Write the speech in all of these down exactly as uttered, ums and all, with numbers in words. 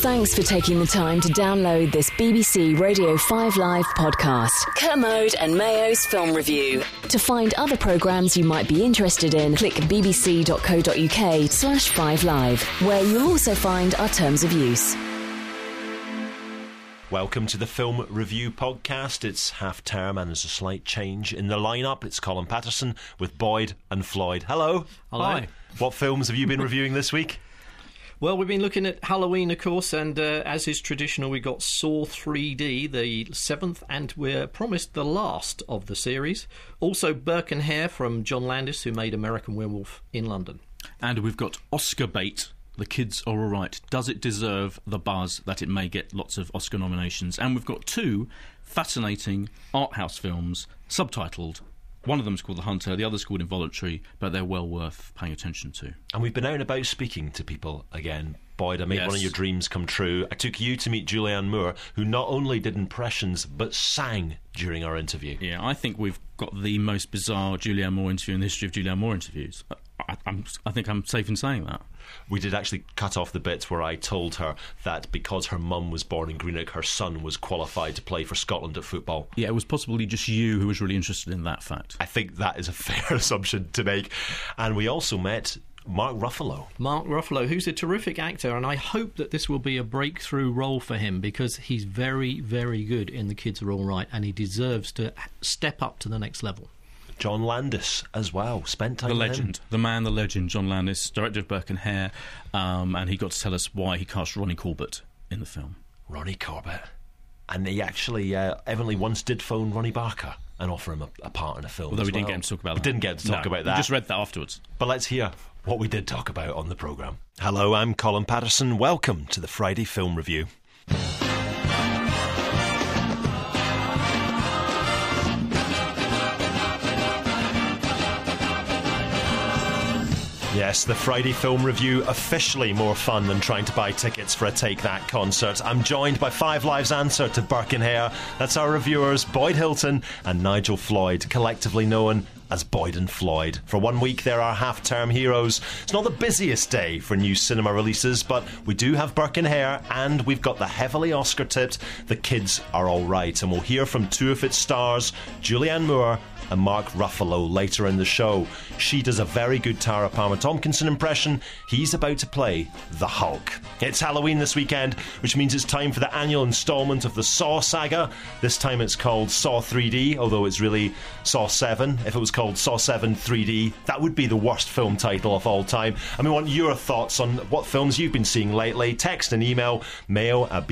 Thanks for taking the time to download this B B C Radio five Live podcast, Kermode and Mayo's Film Review. To find other programmes you might be interested in, click bbc.co.uk slash 5live, where you'll also find our terms of use. Welcome to the Film Review Podcast. It's half-term and there's a slight change in the lineup. It's Colin Patterson with Boyd and Floyd. Hello. Hello. Hi. What films have you been reviewing this week? Well, we've been looking at Halloween, of course, and uh, as is traditional, we got Saw three D, the seventh, and we're promised the last of the series. Also, Burke and Hare from John Landis, who made American Werewolf in London. And we've got Oscar bait. The Kids Are Alright. Does it deserve the buzz that it may get lots of Oscar nominations? And we've got two fascinating art house films, subtitled. One of them's called The Hunter, the other's called Involuntary, but they're well worth paying attention to. And we've been out and about speaking to people again. Boyd, I made Yes. one of your dreams come true. I took you to meet Julianne Moore, who not only did impressions, but sang during our interview. Yeah, I think we've got the most bizarre Julianne Moore interview in the history of Julianne Moore interviews. I, I'm, I think I'm safe in saying that. We did actually cut off the bit where I told her that because her mum was born in Greenock, her son was qualified to play for Scotland at football. Yeah, it was possibly just you who was really interested in that fact. I think that is a fair assumption to make. And we also met Mark Ruffalo. Mark Ruffalo, who's a terrific actor, and I hope that this will be a breakthrough role for him because he's very, very good in The Kids Are All Right, and he deserves to step up to the next level. John Landis as well. Spent time The with legend, him. the man, the legend, John Landis, director of Burke and Hare, um, and he got to tell us why he cast Ronnie Corbett in the film. Ronnie Corbett. And he actually, uh, Evanly once did phone Ronnie Barker and offer him a, a part in a film. Although as we didn't well. get him to talk about we that. didn't get him to talk No, about that. We just read that afterwards. But let's hear what we did talk about on the programme. Hello, I'm Colin Patterson. Welcome to the Friday Film Review. Yes, the Friday Film Review, officially more fun than trying to buy tickets for a Take That concert. I'm joined by Five Live's answer to Burke and Hare. That's our reviewers, Boyd Hilton and Nigel Floyd, collectively known as Boyd and Floyd. For one week, they're our half-term heroes. It's not the busiest day for new cinema releases, but we do have Burke and Hare, and we've got the heavily Oscar-tipped The Kids Are All Right, and we'll hear from two of its stars, Julianne Moore and Mark Ruffalo, later in the show. She does a very good Tara Palmer Tomkinson impression. He's about to play the Hulk. It's Halloween this weekend, which means it's time for the annual instalment of the Saw saga. This time it's called Saw three D, although it's really Saw seven. If it was called Saw seven three D, that would be the worst film title of all time. And we want your thoughts on what films you've been seeing lately. Text and email mail at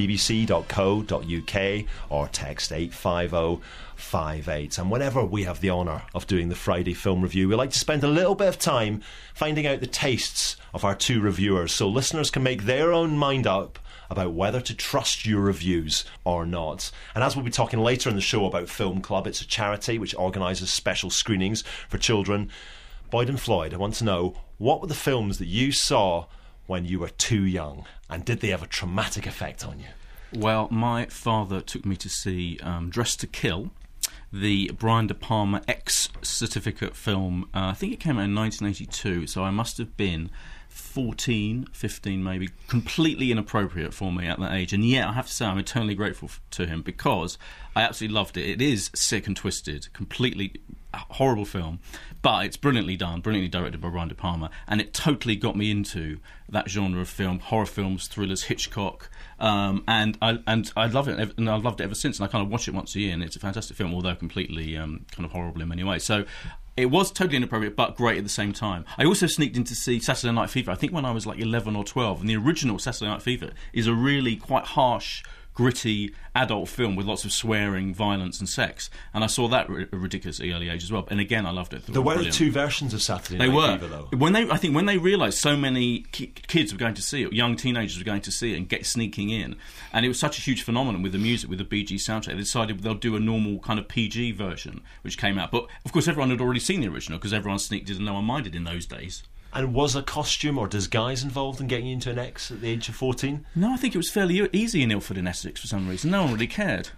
bbc.co.uk or text eight five oh five eight. And whenever we have the honour of doing the Friday Film Review, we like to spend a little bit of time finding out the tastes of our two reviewers so listeners can make their own mind up about whether to trust your reviews or not. And as we'll be talking later in the show about Film Club, it's a charity which organises special screenings for children. Boyd and Floyd, I want to know, what were the films that you saw when you were too young, and did they have a traumatic effect on you? Well, my father took me to see um, Dressed to Kill, the Brian De Palma X-certificate film. uh, I think it came out in nineteen eighty-two, so I must have been fourteen, fifteen maybe, completely inappropriate for me at that age. And yet, I have to say, I'm eternally grateful f- to him because I absolutely loved it. It is sick and twisted, completely horrible film, but it's brilliantly done, brilliantly directed by Brian De Palma, and it totally got me into that genre of film, horror films, thrillers, Hitchcock, um, and I and I love it, and I've loved it ever since. And I kind of watch it once a year, and it's a fantastic film, although completely um, kind of horrible in many ways. So it was totally inappropriate, but great at the same time. I also sneaked in to see Saturday Night Fever, I think when I was like eleven or twelve, and the original Saturday Night Fever is a really quite harsh, gritty adult film with lots of swearing, violence and sex, and I saw that at a ridiculously early age as well, and again I loved it. There were brilliant. two versions of Saturday They Night were. Fever, though. When they, I think when they realised so many ki- kids were going to see it, young teenagers were going to see it and get sneaking in, and it was such a huge phenomenon with the music, with the Bee Gees soundtrack, they decided they'll do a normal kind of P G version, which came out. But of course everyone had already seen the original because everyone sneaked in and no one minded in those days. And was a costume or disguise involved in getting you into an X at the age of fourteen? No, I think it was fairly easy in Ilford in Essex for some reason. No one really cared.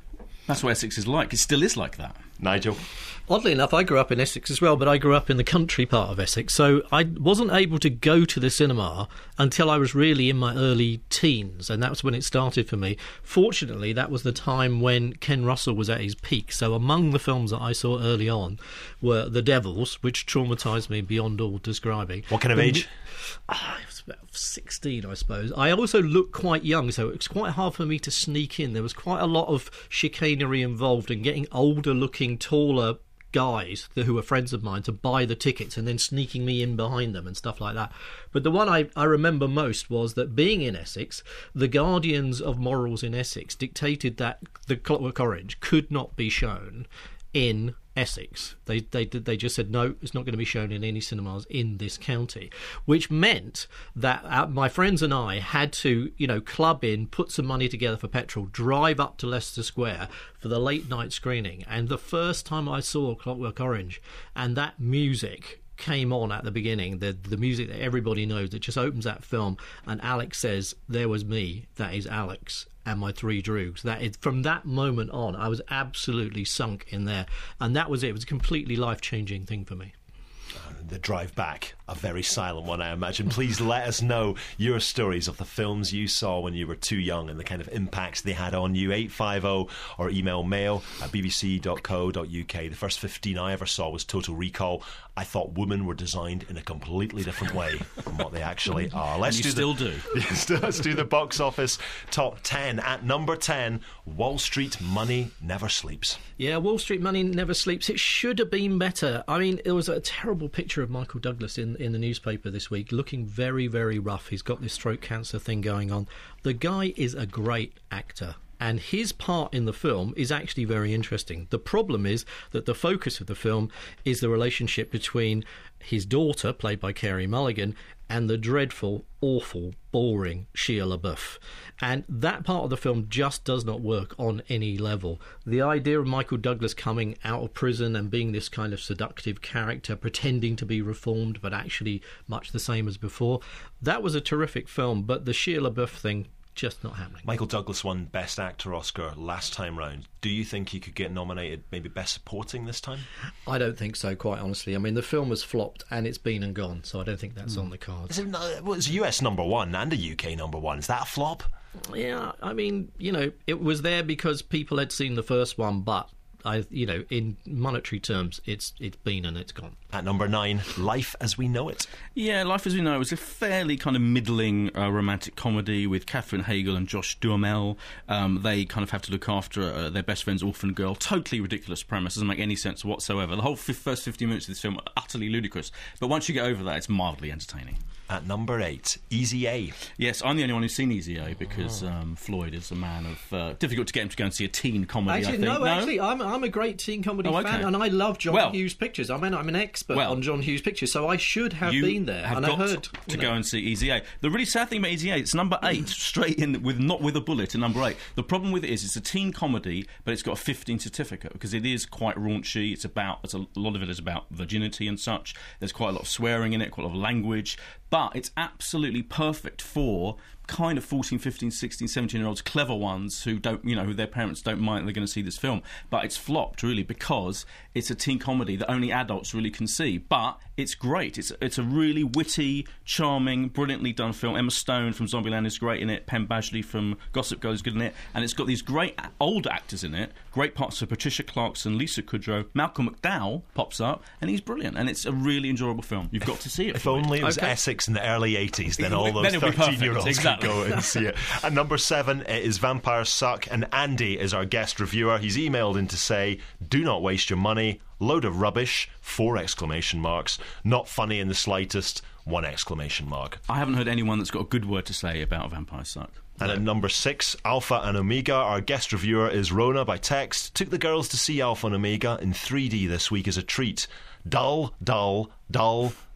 That's what Essex is like. It still is like that. Nigel? Oddly enough, I grew up in Essex as well, but I grew up in the country part of Essex, so I wasn't able to go to the cinema until I was really in my early teens, and that's when it started for me. Fortunately, that was the time when Ken Russell was at his peak, so among the films that I saw early on were The Devils, which traumatised me beyond all describing. What kind of the, age? Ah, I was about sixteen, I suppose. I also looked quite young, so it was quite hard for me to sneak in. There was quite a lot of chicanery involved in getting older-looking, taller guys who were friends of mine to buy the tickets and then sneaking me in behind them and stuff like that. But the one I, I remember most was that being in Essex, the guardians of morals in Essex dictated that The Clockwork Orange could not be shown in Essex. They they they just said no, it's not going to be shown in any cinemas in this county, which meant that uh, my friends and I had to, you know, club in, put some money together for petrol, drive up to Leicester Square for the late night screening. And the first time I saw Clockwork Orange and that music came on at the beginning, the the music that everybody knows that just opens that film, and Alex says, "There was me, that is Alex, and my three droogs." That is, from that moment on, I was absolutely sunk in there, and that was it. It was a completely life-changing thing for me. The drive back, a very silent one, I imagine. Please let us know your stories of the films you saw when you were too young and the kind of impacts they had on you. eight five zero or email mail at b b c dot co dot u k. The first fifteen I ever saw was Total Recall. I thought women were designed in a completely different way from what they actually are. Let's and you do still the, do. Yes, let's do the box office top ten. At number ten, Wall Street Money Never Sleeps. Yeah, Wall Street Money Never Sleeps. It should have been better. I mean, it was a terrible picture of Michael Douglas in, in the newspaper this week, looking very, very rough. He's got this throat cancer thing going on. The guy is a great actor, and his part in the film is actually very interesting. The problem is that the focus of the film is the relationship between his daughter, played by Carey Mulligan, and the dreadful, awful, boring Shia LaBeouf. And that part of the film just does not work on any level. The idea of Michael Douglas coming out of prison and being this kind of seductive character, pretending to be reformed but actually much the same as before, that was a terrific film, but the Shia LaBeouf thing, just not happening. Michael Douglas won Best Actor Oscar last time round. Do you think he could get nominated maybe Best Supporting this time? I don't think so, quite honestly. I mean, the film has flopped and it's been and gone, so I don't think that's mm. on the cards. Is it, well, it's U S number one and a U K number one. Is that a flop? Yeah, I mean, you know, it was there because people had seen the first one, but I, you know, in monetary terms, it's it's been and it's gone. At number nine, Life as We Know It. Yeah, Life as We Know It was a fairly kind of middling uh, romantic comedy with Katherine Heigl and Josh Duhamel. Um, they kind of have to look after uh, their best friend's orphan girl. Totally ridiculous premise. Doesn't make any sense whatsoever. The whole f- first fifty minutes of this film are utterly ludicrous. But once you get over that, it's mildly entertaining. At number eight, Easy A. Yes, I'm the only one who's seen Easy A because um, Floyd is a man of... Uh, difficult to get him to go and see a teen comedy, actually, I think. No, no, actually, I'm, I'm a great teen comedy oh, okay. fan, and I love John well, Hughes pictures. I mean, I'm an expert well, on John Hughes pictures, so I should have you been there. have and got I heard to know. go and see Easy A. The really sad thing about Easy A, it's number eight, straight in with not with a bullet in number eight. The problem with it is it's a teen comedy, but it's got a fifteen certificate because it is quite raunchy. It's about it's a, a lot of it is about virginity and such. There's quite a lot of swearing in it, quite a lot of language, but it's absolutely perfect for kind of fourteen, fifteen, sixteen, seventeen year olds, clever ones who don't, you know, who their parents don't mind they're going to see this film. But it's flopped really because it's a teen comedy that only adults really can see. But it's great. It's it's a really witty, charming, brilliantly done film. Emma Stone from Zombieland is great in it. Penn Badgley from Gossip Girl is good in it. And it's got these great old actors in it. Great parts of Patricia Clarkson, Lisa Kudrow, Malcolm McDowell pops up, and he's brilliant. And it's a really enjoyable film. You've got to see it. If only it was okay. Essex in the early eighties, then all those then thirteen-year-olds exactly. could go and see it. At number seven, it is Vampires Suck, and Andy is our guest reviewer. He's emailed in to say, do not waste your money, load of rubbish, four exclamation marks, not funny in the slightest, one exclamation mark. I haven't heard anyone that's got a good word to say about Vampires Suck. And at number six, Alpha and Omega, our guest reviewer is Rona by text. Took the girls to see Alpha and Omega in three D this week as a treat. Dull, dull, dull,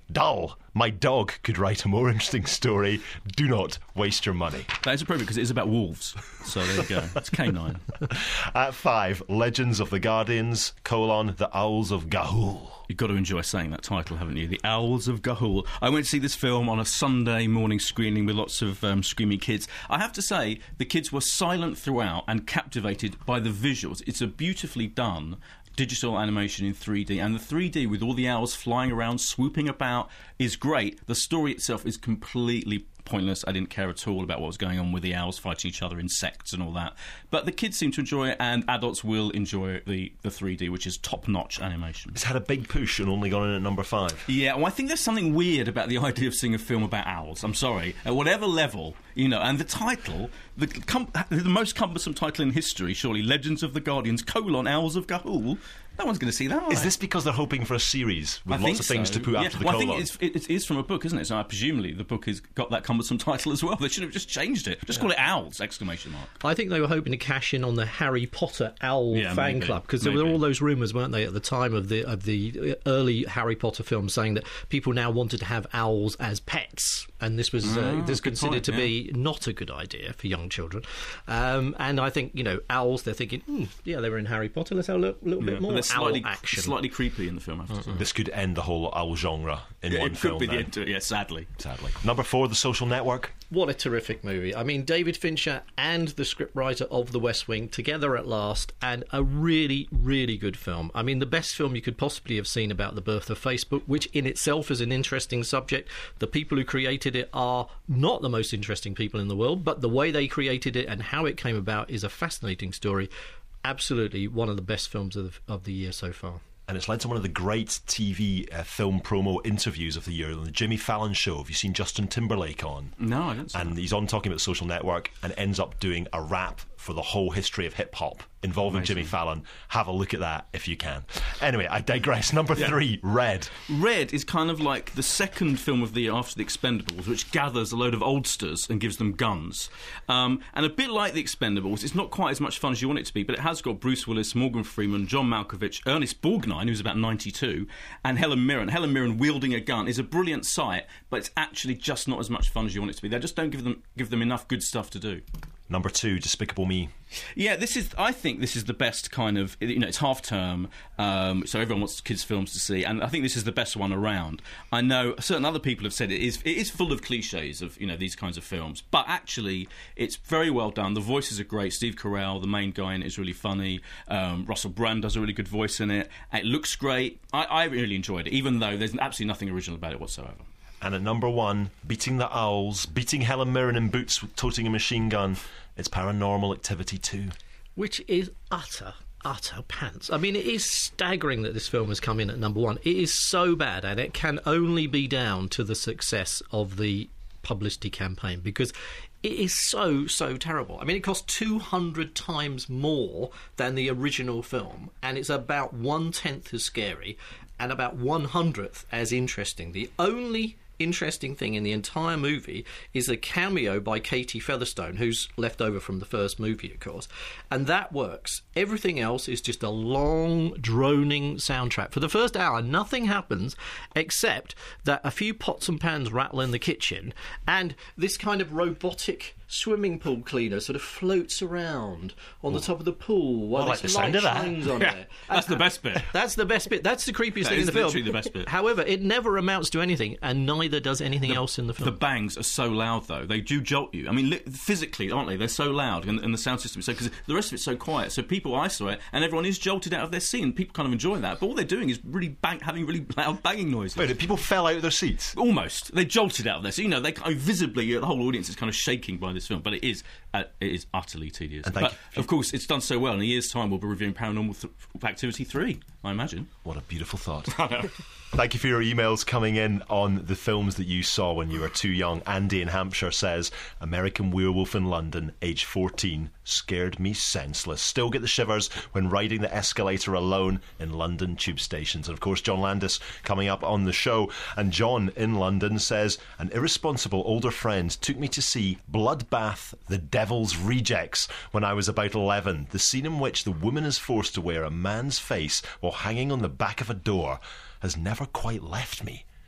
Dull. My dog could write a more interesting story. Do not waste your money. That is appropriate because it is about wolves. So there you go. It's canine. At five, Legends of the Guardians, colon, The Owls of Ga'Hoole. You've got to enjoy saying that title, haven't you? The Owls of Ga'Hoole. I went to see this film on a Sunday morning screening with lots of um, screaming kids. I have to say, the kids were silent throughout and captivated by the visuals. It's a beautifully done digital animation in three D, and the three D with all the owls flying around, swooping about, is great. The story itself is completely pointless. I didn't care at all about what was going on with the owls fighting each other in sects and all that. But the kids seem to enjoy it, and adults will enjoy the, the three D, which is top-notch animation. It's had a big push and only gone in at number five. Yeah, well, I think there's something weird about the idea of seeing a film about owls. I'm sorry. At whatever level, you know, and the title, the, com- the most cumbersome title in history, surely, Legends of the Guardians, colon, Owls of Ga'Hoole. No one's going to see that, are Is they? this because they're hoping for a series with I lots of things so. to put yeah. after the well, colon? I think it's, it, it is from a book, isn't it? So I presumably the book has got that cumbersome title as well. They should have just changed it. Just yeah. call it Owls! Exclamation mark. I think they were hoping to cash in on the Harry Potter owl yeah, fan maybe, club, because there were all those rumours, weren't they, at the time of the of the early Harry Potter films, saying that people now wanted to have owls as pets, and this was uh, oh, this considered point, to yeah. be not a good idea for young children. Um, and I think, you know, owls, they're thinking, mm, yeah, they were in Harry Potter. Let's have a little, little yeah. bit more owl slightly, action. Slightly creepy in the film. I have to say. This could end the whole owl genre in Yeah, one it film. could be the then. end to it, yeah, sadly. Sadly. Number four, The Social Network. What a terrific movie. I mean, David Fincher and the scriptwriter of The West Wing together at last, and a really, really good film. I mean, the best film you could possibly have seen about the birth of Facebook, which in itself is an interesting subject. The people who created it are not the most interesting people in the world, but the way they created it and how it came about is a fascinating story. Absolutely one of the best films of the, of the year so far. And it's led to one of the great T V uh, film promo interviews of the year on the Jimmy Fallon Show. Have you seen Justin Timberlake on? No, I didn't see And that. he's on talking about Social Network and ends up doing a rap for the whole history of hip-hop involving Amazing. Jimmy Fallon. Have a look at that if you can. Anyway, I digress. Number three, Red. Red is kind of like the second film of the year after The Expendables, which gathers a load of oldsters and gives them guns. Um, and a bit like The Expendables, it's not quite as much fun as you want it to be, but it has got Bruce Willis, Morgan Freeman, John Malkovich, Ernest Borgnine, who's about ninety-two, and Helen Mirren. Helen Mirren wielding a gun is a brilliant sight, but it's actually just not as much fun as you want it to be. They just don't give them give them enough good stuff to do. Number two, Despicable Me. Yeah, this is. I think this is the best kind of. You know, it's half term, um, so everyone wants kids' films to see, and I think this is the best one around. I know certain other people have said it is. It is full of cliches of you know these kinds of films, but actually, it's very well done. The voices are great. Steve Carell, the main guy in it, is really funny. Um, Russell Brand does a really good voice in it. It looks great. I, I really enjoyed it, even though there's absolutely nothing original about it whatsoever. And at number one, beating the owls, beating Helen Mirren in boots with toting a machine gun, it's Paranormal Activity two. Which is utter, utter pants. I mean, it is staggering that this film has come in at number one. It is so bad, and it can only be down to the success of the publicity campaign, because it is so, so terrible. I mean, it cost two hundred times more than the original film, and it's about one-tenth as scary and about one hundredth as interesting. The only interesting thing in the entire movie is a cameo by Katie Featherstone, who's left over from the first movie, of course, and that works. Everything else is just a long, droning soundtrack. For the first hour, nothing happens except that a few pots and pans rattle in the kitchen, and this kind of robotic swimming pool cleaner sort of floats around on the top of the pool while I like this the sound light of that. shines on Yeah, it. that's the best bit. That's the best bit. That's the creepiest That thing in is the film. literally the best bit. However, it never amounts to anything, and neither does anything else in the film. The bangs are so loud, though. They do jolt you. I mean, li- physically, aren't they? They're so loud, and, and the sound system is so... Because the rest of it's so quiet, so people isolate, and everyone is jolted out of their seat, and people kind of enjoy that. But all they're doing is really bang, having really loud banging noises. Wait, did people fell out of their seats? Almost. They jolted out of there. So, you know, they kind of visibly, the whole audience is kind of shaking by this film, but it is uh, it is utterly tedious. And thank But, you. of course, it's done so well. In a year's time, we'll be reviewing Paranormal th- Activity three, I imagine. What a beautiful thought. Thank you for your emails coming in on the films that you saw when you were too young. Andy in Hampshire says, American Werewolf in London, age fourteen, scared me senseless. Still get the shivers when riding the escalator alone in London tube stations. And of course, John Landis coming up on the show. And John in London says, an irresponsible older friend took me to see Bloodbath, the Devil's Rejects when I was about eleven. The scene in which the woman is forced to wear a man's face while hanging on the back of a door has never quite left me.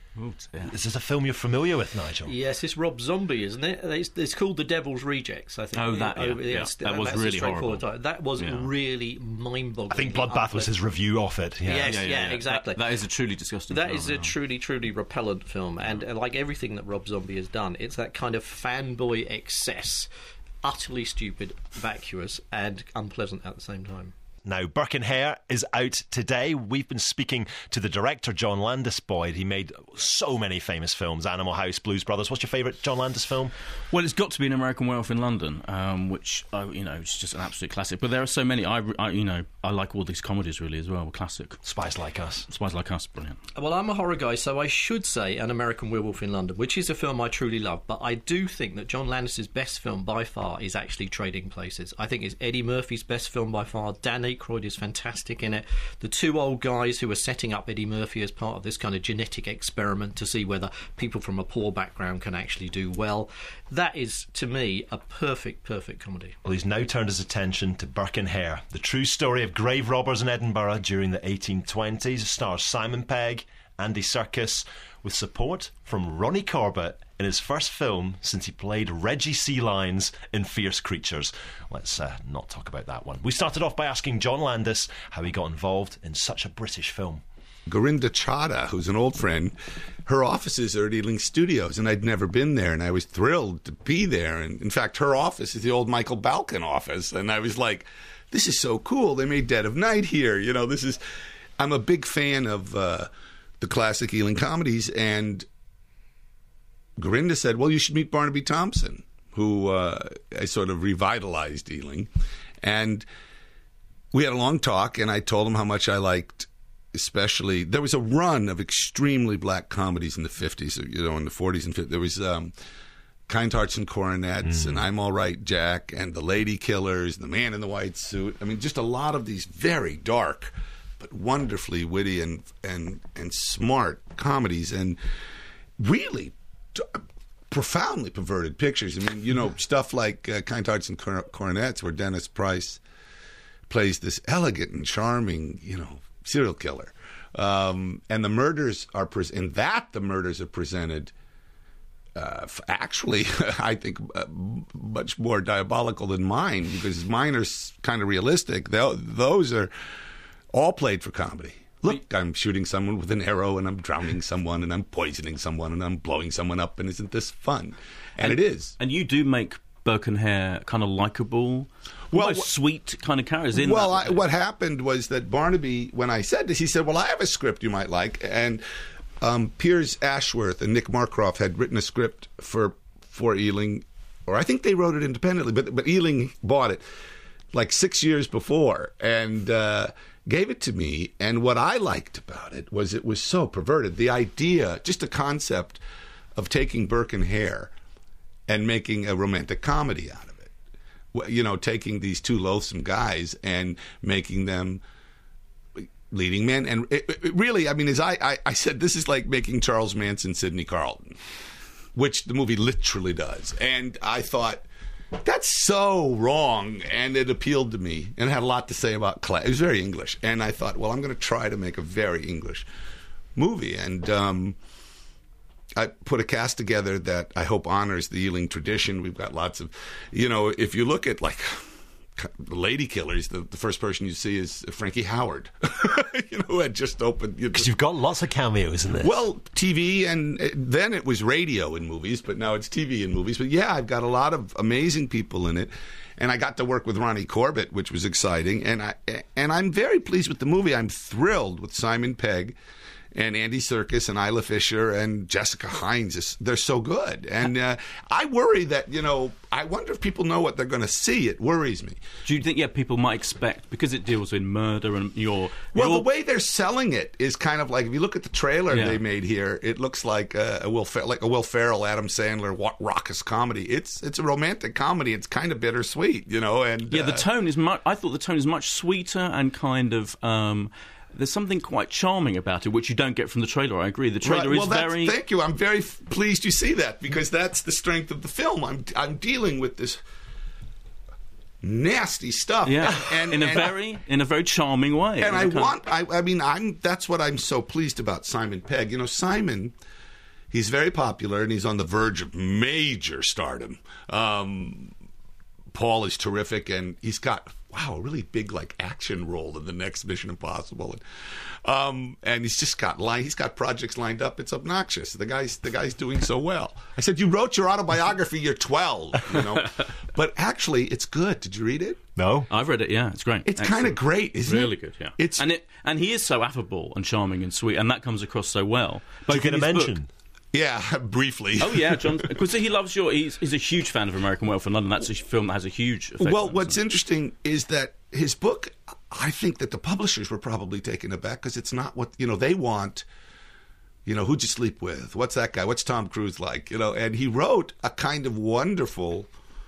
Oh, yeah. Is this a film you're familiar with, Nigel? Yes, it's Rob Zombie, isn't it? It's, it's called The Devil's Rejects, I think. Oh, that, yeah, oh, yeah. yes, That was that's a really straightforward horrible. title. That was Yeah. really mind-boggling. I think Bloodbath was his review of it. Yeah. Yes, yeah, exactly. That, that is a truly disgusting That film. is a yeah. truly, truly repellent film, and uh, like everything that Rob Zombie has done, it's that kind of fanboy excess, utterly stupid, vacuous, and unpleasant at the same time. Now, Burke and Hare is out today. We've been speaking to the director, John Landis. Boyd, he made so many famous films, Animal House, Blues Brothers. What's your favourite John Landis film? Well, it's got to be An American Werewolf in London, um, which, uh, you know, is just an absolute classic. But there are so many. I, I, you know, I like all these comedies, really, as well. Classic. Spies Like Us. Spies Like Us, brilliant. Well, I'm a horror guy, so I should say An American Werewolf in London, which is a film I truly love. But I do think that John Landis' best film by far is actually Trading Places. I think it's Eddie Murphy's best film by far. Dan Aykroyd is fantastic in it. The two old guys who are setting up Eddie Murphy as part of this kind of genetic experiment to see whether people from a poor background can actually do well. That is, to me, a perfect, perfect comedy. Well, he's now turned his attention to Burke and Hare, the true story of grave robbers in Edinburgh during the eighteen twenties. It stars Simon Pegg, Andy Serkis, with support from Ronnie Corbett in his first film since he played Reggie Sea Lions in Fierce Creatures. Let's uh, not talk about that one. We started off by asking John Landis how he got involved in such a British film. Gorinda Chadha, who's an old friend, her offices are at Ealing Studios, and I'd never been there, and I was thrilled to be there. And in fact, her office is the old Michael Balkan office, and I was like, this is so cool. They made Dead of Night here. You know, this is... I'm a big fan of uh, the classic Ealing comedies, and Gorinda said, well, you should meet Barnaby Thompson, who uh, I sort of revitalized Ealing. And we had a long talk, and I told him how much I liked, especially, there was a run of extremely black comedies in the fifties, you know, in the forties and fifties. There was um, Kind Hearts and Coronets, mm. and I'm All Right, Jack, and The Lady Killers, and The Man in the White Suit. I mean, just a lot of these very dark but wonderfully witty and and and smart comedies, and really t- profoundly perverted pictures. I mean, you know, stuff like uh, Kind Hearts and Cor- Coronets, where Dennis Price plays this elegant and charming, you know, serial killer, um, and the murders are pre- in that the murders are presented. Uh, actually, I think uh, much more diabolical than mine, because mine are kind of realistic. Th- those are all played for comedy. Look, I'm shooting someone with an arrow, and I'm drowning someone, and I'm poisoning someone, and I'm blowing someone up, and isn't this fun? And, and it is. And you do make Burke and Hare kind of likable, well, almost sweet kind of characters in well, that. Well, what happened was that Barnaby, when I said this, he said, well, I have a script you might like. And um, Piers Ashworth and Nick Marcroft had written a script for for Ealing, or I think they wrote it independently, but, but Ealing bought it like six years before. And... Uh, gave it to me, and what I liked about it was it was so perverted. The idea, just the concept of taking Burke and Hare and making a romantic comedy out of it. You know, taking these two loathsome guys and making them leading men. And it, it really, I mean, as I, I, I said, this is like making Charles Manson Sidney Carlton, which the movie literally does. And I thought, that's so wrong, and it appealed to me, and it had a lot to say about class. It was very English, and I thought, well, I'm going to try to make a very English movie, and um, I put a cast together that I hope honors the Ealing tradition. We've got lots of, you know, if you look at, like, the Lady Killers, the, the first person you see is Frankie Howard, you know, who had just opened. Because you you've got lots of cameos in this. Well, T V, and uh, then it was radio in movies, but now it's T V in movies. But yeah, I've got a lot of amazing people in it, and I got to work with Ronnie Corbett, which was exciting, and I and I'm very pleased with the movie. I'm thrilled with Simon Pegg and Andy Serkis and Isla Fisher and Jessica Hines. They're so good. And uh, I worry that, you know, I wonder if people know what they're going to see. It worries me. Do you think, yeah, people might expect, because it deals with murder and your... Well, your... the way they're selling it is kind of like, if you look at the trailer yeah. they made here, it looks like a, a Will Fer- like a Will Ferrell, Adam Sandler, raucous comedy. It's it's a romantic comedy. It's kind of bittersweet, you know. And Yeah, uh, the tone is much... I thought the tone is much sweeter and kind of... Um, there's something quite charming about it, which you don't get from the trailer. I agree. The trailer right. is well, very... Thank you. I'm very f- pleased you see that, because that's the strength of the film. I'm I'm dealing with this nasty stuff. Yeah, and, in a and, very in a very charming way. And I kind of- want, I, I mean, I'm that's what I'm so pleased about Simon Pegg. You know, Simon, he's very popular and he's on the verge of major stardom. Um, Paul is terrific, and he's got wow a really big like action role in the next Mission Impossible, and um, and he's just got line he's got projects lined up. It's obnoxious. The guy's the guy's doing so well. I said, you wrote your autobiography. You're twelve, you know, but actually it's good. Did you read it? No. I've read it. Yeah, it's great. It's kind of great, isn't really it? good. Yeah, It's and it and he is so affable and charming and sweet, and that comes across so well. Did you Both get a in his book- mention? yeah, briefly. Oh yeah, John, because he loves your. He's, he's a huge fan of American Werewolf in London. That's a film that has a huge effect. Well, on what's him. interesting is that his book, I think that the publishers were probably taken aback because it's not what, you know, they want, you know, who'd you sleep with? What's that guy? What's Tom Cruise like? You know, and he wrote a kind of wonderful,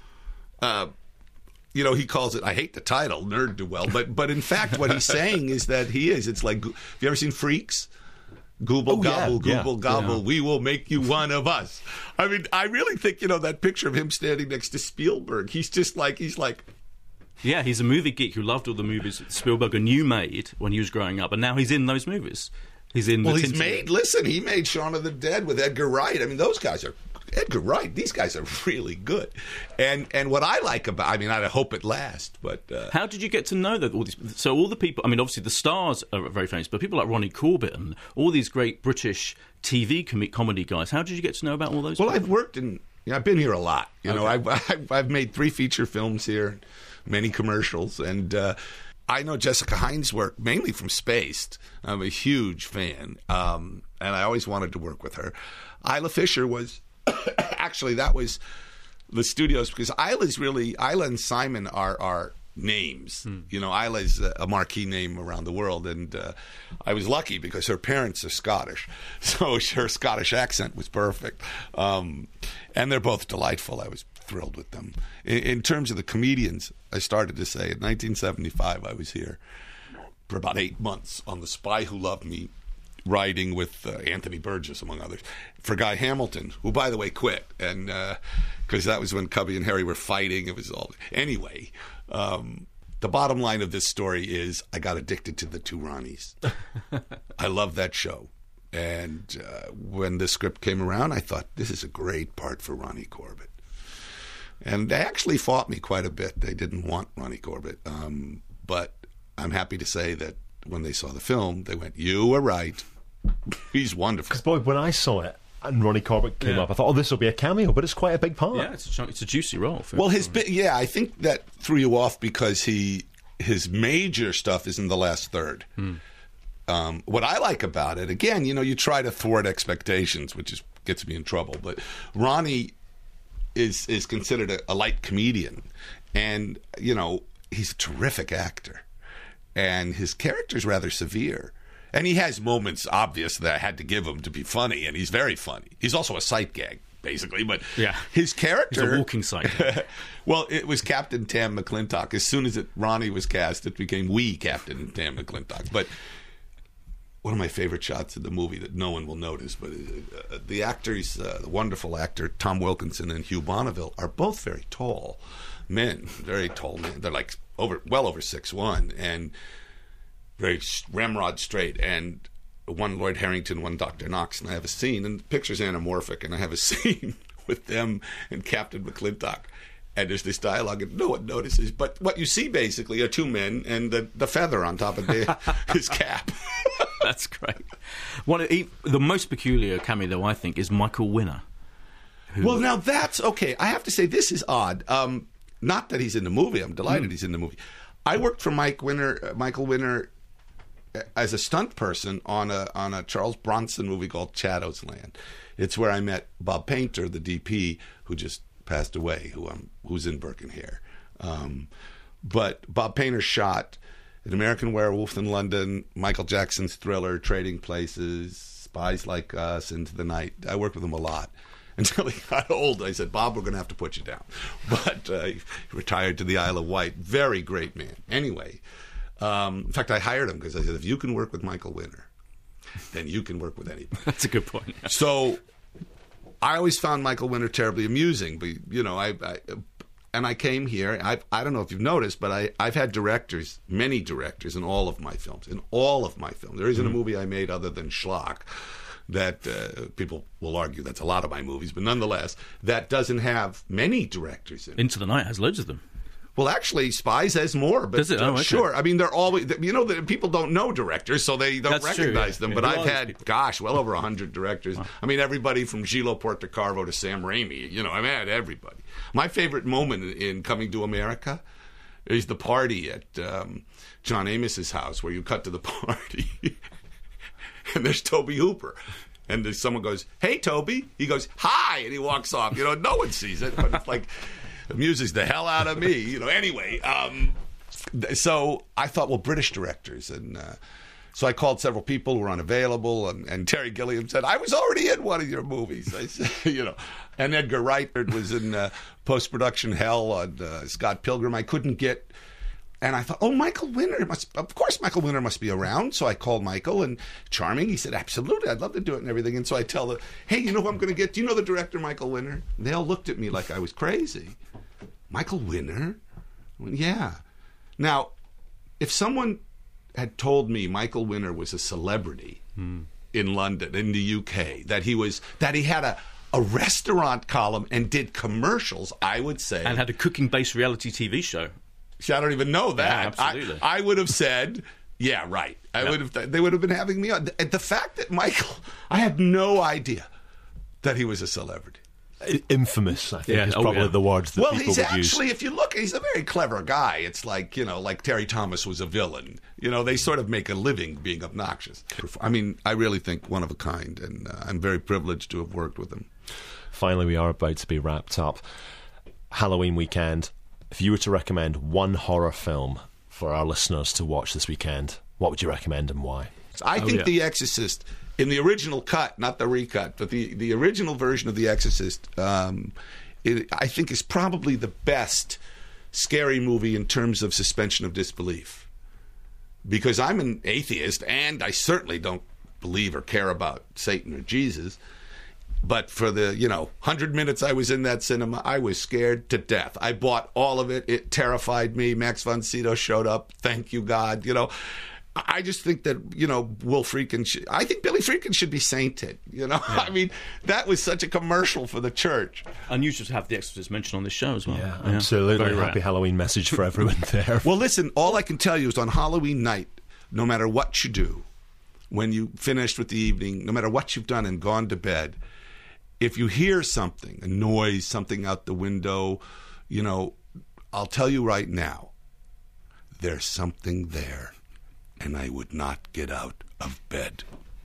uh, you know, he calls it, I hate the title, Nerd Do Well, but, but in fact what he's saying is that he is, it's like, have you ever seen Freaks? Gooble, Oh, yeah, gobble, yeah, gooble, gobble, yeah. we will make you one of us. I mean, I really think, you know, that picture of him standing next to Spielberg, he's just like, he's like, Yeah, he's a movie geek who loved all the movies that Spielberg and you made when he was growing up, and now he's in those movies. He's in. well, the he's Tintin- made, listen, he made Shaun of the Dead with Edgar Wright. I mean, those guys are, Edgar Wright, these guys are really good. And and what I like about, I mean, I hope it lasts, but... Uh, How did you get to know that all these? So all the people. I mean, obviously the stars are very famous, but people like Ronnie Corbett and all these great British T V com- comedy guys. How did you get to know about all those? well, people? I've worked in, you know, I've been here a lot. You know, I've, I've, I've made three feature films here, many commercials, and uh, I know Jessica Hines' work mainly from Spaced. I'm a huge fan, um, and I always wanted to work with her. Isla Fisher was, actually, that was the studios, because Isla's really, Isla and Simon are, are names. Hmm. You know, Isla's a marquee name around the world, and uh, I was lucky because her parents are Scottish, so her Scottish accent was perfect. Um, and they're both delightful. I was thrilled with them. In, in terms of the comedians, I started to say, in nineteen seventy-five, I was here for about eight months on The Spy Who Loved Me, writing with uh, Anthony Burgess, among others, for Guy Hamilton, who, by the way, quit. And because uh, that was when Cubby and Harry were fighting. It was all... Anyway, um, the bottom line of this story is I got addicted to the two Ronnies. I love that show. And uh, when the script came around, I thought, this is a great part for Ronnie Corbett. And they actually fought me quite a bit. They didn't want Ronnie Corbett. Um, but I'm happy to say that when they saw the film, they went, you were right. He's wonderful. Because, boy, when I saw it and Ronnie Corbett came Yeah. up, I thought, oh, this will be a cameo, but it's quite a big part. Yeah, it's a, chunk- it's a juicy role. For Well, him. his bi- yeah, I think that threw you off because he his major stuff is in the last third. Hmm. Um, what I like about it, again, you know, you try to thwart expectations, which is gets me in trouble. But Ronnie is is considered a, a light comedian, and you know he's a terrific actor, and his character's rather severe. And he has moments, obvious, that I had to give him to be funny, and he's very funny. He's also a sight gag, basically, but Yeah. his character... He's a walking sight gag. Well, it was Captain Tam McClintock. As soon as it, Ronnie was cast, it became we Captain Tam McClintock. But one of my favorite shots in the movie that no one will notice, but uh, the actors, uh, the wonderful actor Tom Wilkinson and Hugh Bonneville, are both very tall men, very tall men. They're like over, well over six one, and very ramrod straight, and one Lloyd Harrington, one Doctor Knox, and I have a scene, and the picture's anamorphic, and I have a scene with them and Captain McClintock, and there's this dialogue, and no one notices, but what you see basically are two men and the, the feather on top of the, his cap. That's great. One of, he, the most peculiar cameo, though, I think, is Michael Winner. Who, Well, now that's, okay, I have to say, this is odd. Um, not that he's in the movie, I'm delighted Mm. he's in the movie. I worked for Mike Winner, uh, Michael Winner as a stunt person on a on a Charles Bronson movie called Shadow's Land. It's where I met Bob Painter, the D P, who just passed away, who um, who's in Birkenhair. Um, but Bob Painter shot An American Werewolf in London, Michael Jackson's Thriller, Trading Places, Spies Like Us, Into the Night. I worked with him a lot. Until he got old, I said, Bob, we're going to have to put you down. But uh, he retired to the Isle of Wight. Very great man. Anyway, um, in fact, I hired him because I said, if you can work with Michael Winner, then you can work with anybody. That's a good point. So I always found Michael Winner terribly amusing. But, you know, I, I and I came here. I've, I don't know if you've noticed, but I, I've had directors, many directors, in all of my films. In all of my films. There isn't mm-hmm. a movie I made other than Schlock that uh, people will argue that's a lot of my movies, but nonetheless, that doesn't have many directors in it. Into the Night has loads of them. Well, actually, Spies has more, but Does it? Oh, okay. Sure. I mean, they're always, you know, the, people don't know directors, so they don't That's recognize true, yeah. them. But Yeah, I've had, people. gosh, well over one hundred directors. Wow. I mean, everybody from Gillo Portocarvo to Sam Raimi. You know, I've had everybody. My favorite moment in, in Coming to America is the party at um, John Amos's house, where you cut to the party, and there's Tobe Hooper. And there's someone goes, "Hey, Toby." He goes, "Hi," and he walks off. You know, no one sees it, but it's like, it amuses the hell out of me. You know, anyway, um, so I thought, well, British directors. And uh, so I called several people who were unavailable, and, and Terry Gilliam said, "I was already in one of your movies." I said, you know, and Edgar Wright was in uh, post-production hell on uh, Scott Pilgrim. I couldn't get... And I thought, oh, Michael Winner must, of course, Michael Winner must be around. So I called Michael, and charming. He said, absolutely, I'd love to do it and everything. And so I tell them, hey, you know who I'm going to get? Do you know the director, Michael Winner? And they all looked at me like I was crazy. Michael Winner? I went, yeah. Now, if someone had told me Michael Winner was a celebrity hmm. in London, in the U K, that he was, that he had a, a restaurant column and did commercials, I would say. And had a cooking-based reality T V show. See, I don't even know that. Yeah, absolutely. I, I would have said, yeah, right. I yep. would have. They would have been having me on. The, the fact that Michael, I had no idea that he was a celebrity. Infamous, I think, yeah. is oh, probably yeah. the word that well, people he's would actually, use. if you look, he's a very clever guy. It's like, you know, like Terry Thomas was a villain. You know, they sort of make a living being obnoxious. I mean, I really think one of a kind, and uh, I'm very privileged to have worked with him. Finally, we are about to be wrapped up. Halloween weekend. If you were to recommend one horror film for our listeners to watch this weekend, what would you recommend and why? I oh, think yeah. The Exorcist, in the original cut, not the recut, but the, the original version of The Exorcist, um, it, I think is probably the best scary movie in terms of suspension of disbelief. Because I'm an atheist, and I certainly don't believe or care about Satan or Jesus. But for the, you know, one hundred minutes I was in that cinema, I was scared to death. I bought all of it. It terrified me. Max von Sydow showed up. Thank you, God. You know, I just think that, you know, Will Friedkin, should, I think Billy Friedkin should be sainted. You know, yeah. I mean, that was such a commercial for the church. Unusual to have The Exorcist mentioned on this show as well. Yeah, yeah. Absolutely. Very Happy rare. Halloween message for everyone there. Well, listen, all I can tell you is on Halloween night, no matter what you do, when you finished with the evening, no matter what you've done and gone to bed, if you hear something, a noise, something out the window, you know, I'll tell you right now, there's something there, and I would not get out of bed.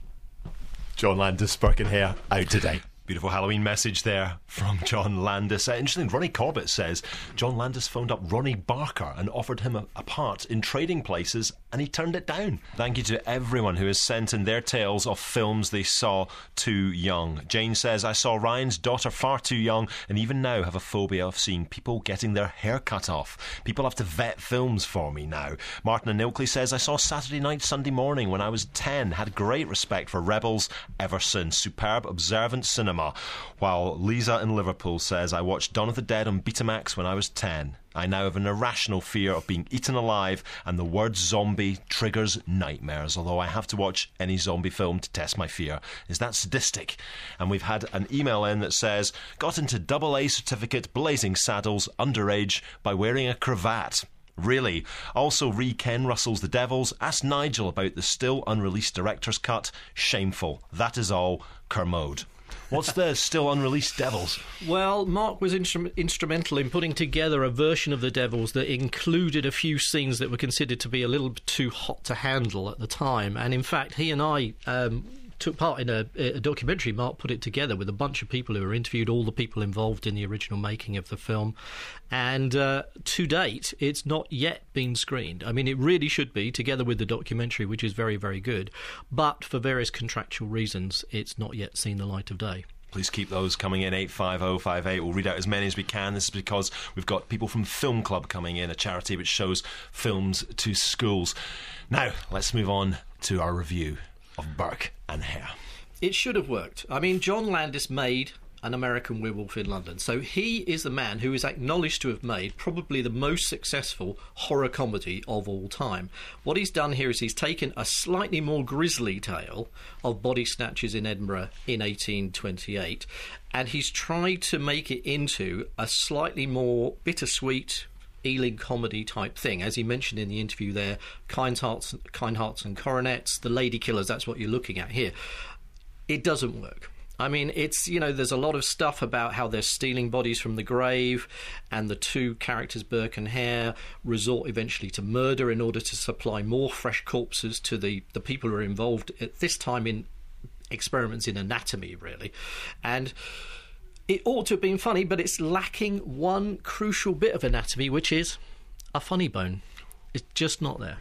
John Landis, Birkenhair, out today. Beautiful Halloween message there from John Landis. Uh, interesting, Ronnie Corbett says John Landis phoned up Ronnie Barker and offered him a, a part in Trading Places, and he turned it down. Thank you to everyone who has sent in their tales of films they saw too young. Jane says, I saw Ryan's Daughter far too young, and even now have a phobia of seeing people getting their hair cut off. People have to vet films for me now. Martin and Ilkley says, I saw Saturday Night, Sunday Morning when I was ten. Had great respect for Rebels ever since. Superb, observant cinema. While Lisa in Liverpool says, I watched Dawn of the Dead on Betamax when I was ten. I now have an irrational fear of being eaten alive, and the word zombie triggers nightmares, although I have to watch any zombie film to test my fear. Is that sadistic? And we've had an email in that says, got into double A certificate, Blazing Saddles, underage, by wearing a cravat. Really? Also re Ken Russell's The Devils. Ask Nigel about the still unreleased director's cut. Shameful. That is all. Kermode. What's the still unreleased Devils? Well, Mark was instru- instrumental in putting together a version of The Devils that included a few scenes that were considered to be a little bit too hot to handle at the time. And in fact, he and I um, took part in a, a documentary. Mark put it together with a bunch of people who were interviewed, all the people involved in the original making of the film. And uh, to date, it's not yet been screened. I mean, it really should be, together with the documentary, which is very, very good. But for various contractual reasons, it's not yet seen the light of day. Please keep those coming in, eight five oh five eight. We'll read out as many as we can. This is because we've got people from Film Club coming in, a charity which shows films to schools. Now, let's move on to our review of Burke and Hare. It should have worked. I mean, John Landis made An American Werewolf in London. So he is the man who is acknowledged to have made probably the most successful horror comedy of all time. What he's done here is he's taken a slightly more grisly tale of body snatchers in Edinburgh in eighteen twenty-eight, and he's tried to make it into a slightly more bittersweet Ealing comedy type thing. As he mentioned in the interview there, kind hearts, kind hearts and coronets, the lady killers, that's what you're looking at here. It doesn't work. I mean, it's, you know, there's a lot of stuff about how they're stealing bodies from the grave, and the two characters, Burke and Hare, resort eventually to murder in order to supply more fresh corpses to the, the people who are involved at this time in experiments in anatomy, really. And it ought to have been funny, but it's lacking one crucial bit of anatomy, which is a funny bone. It's just not there.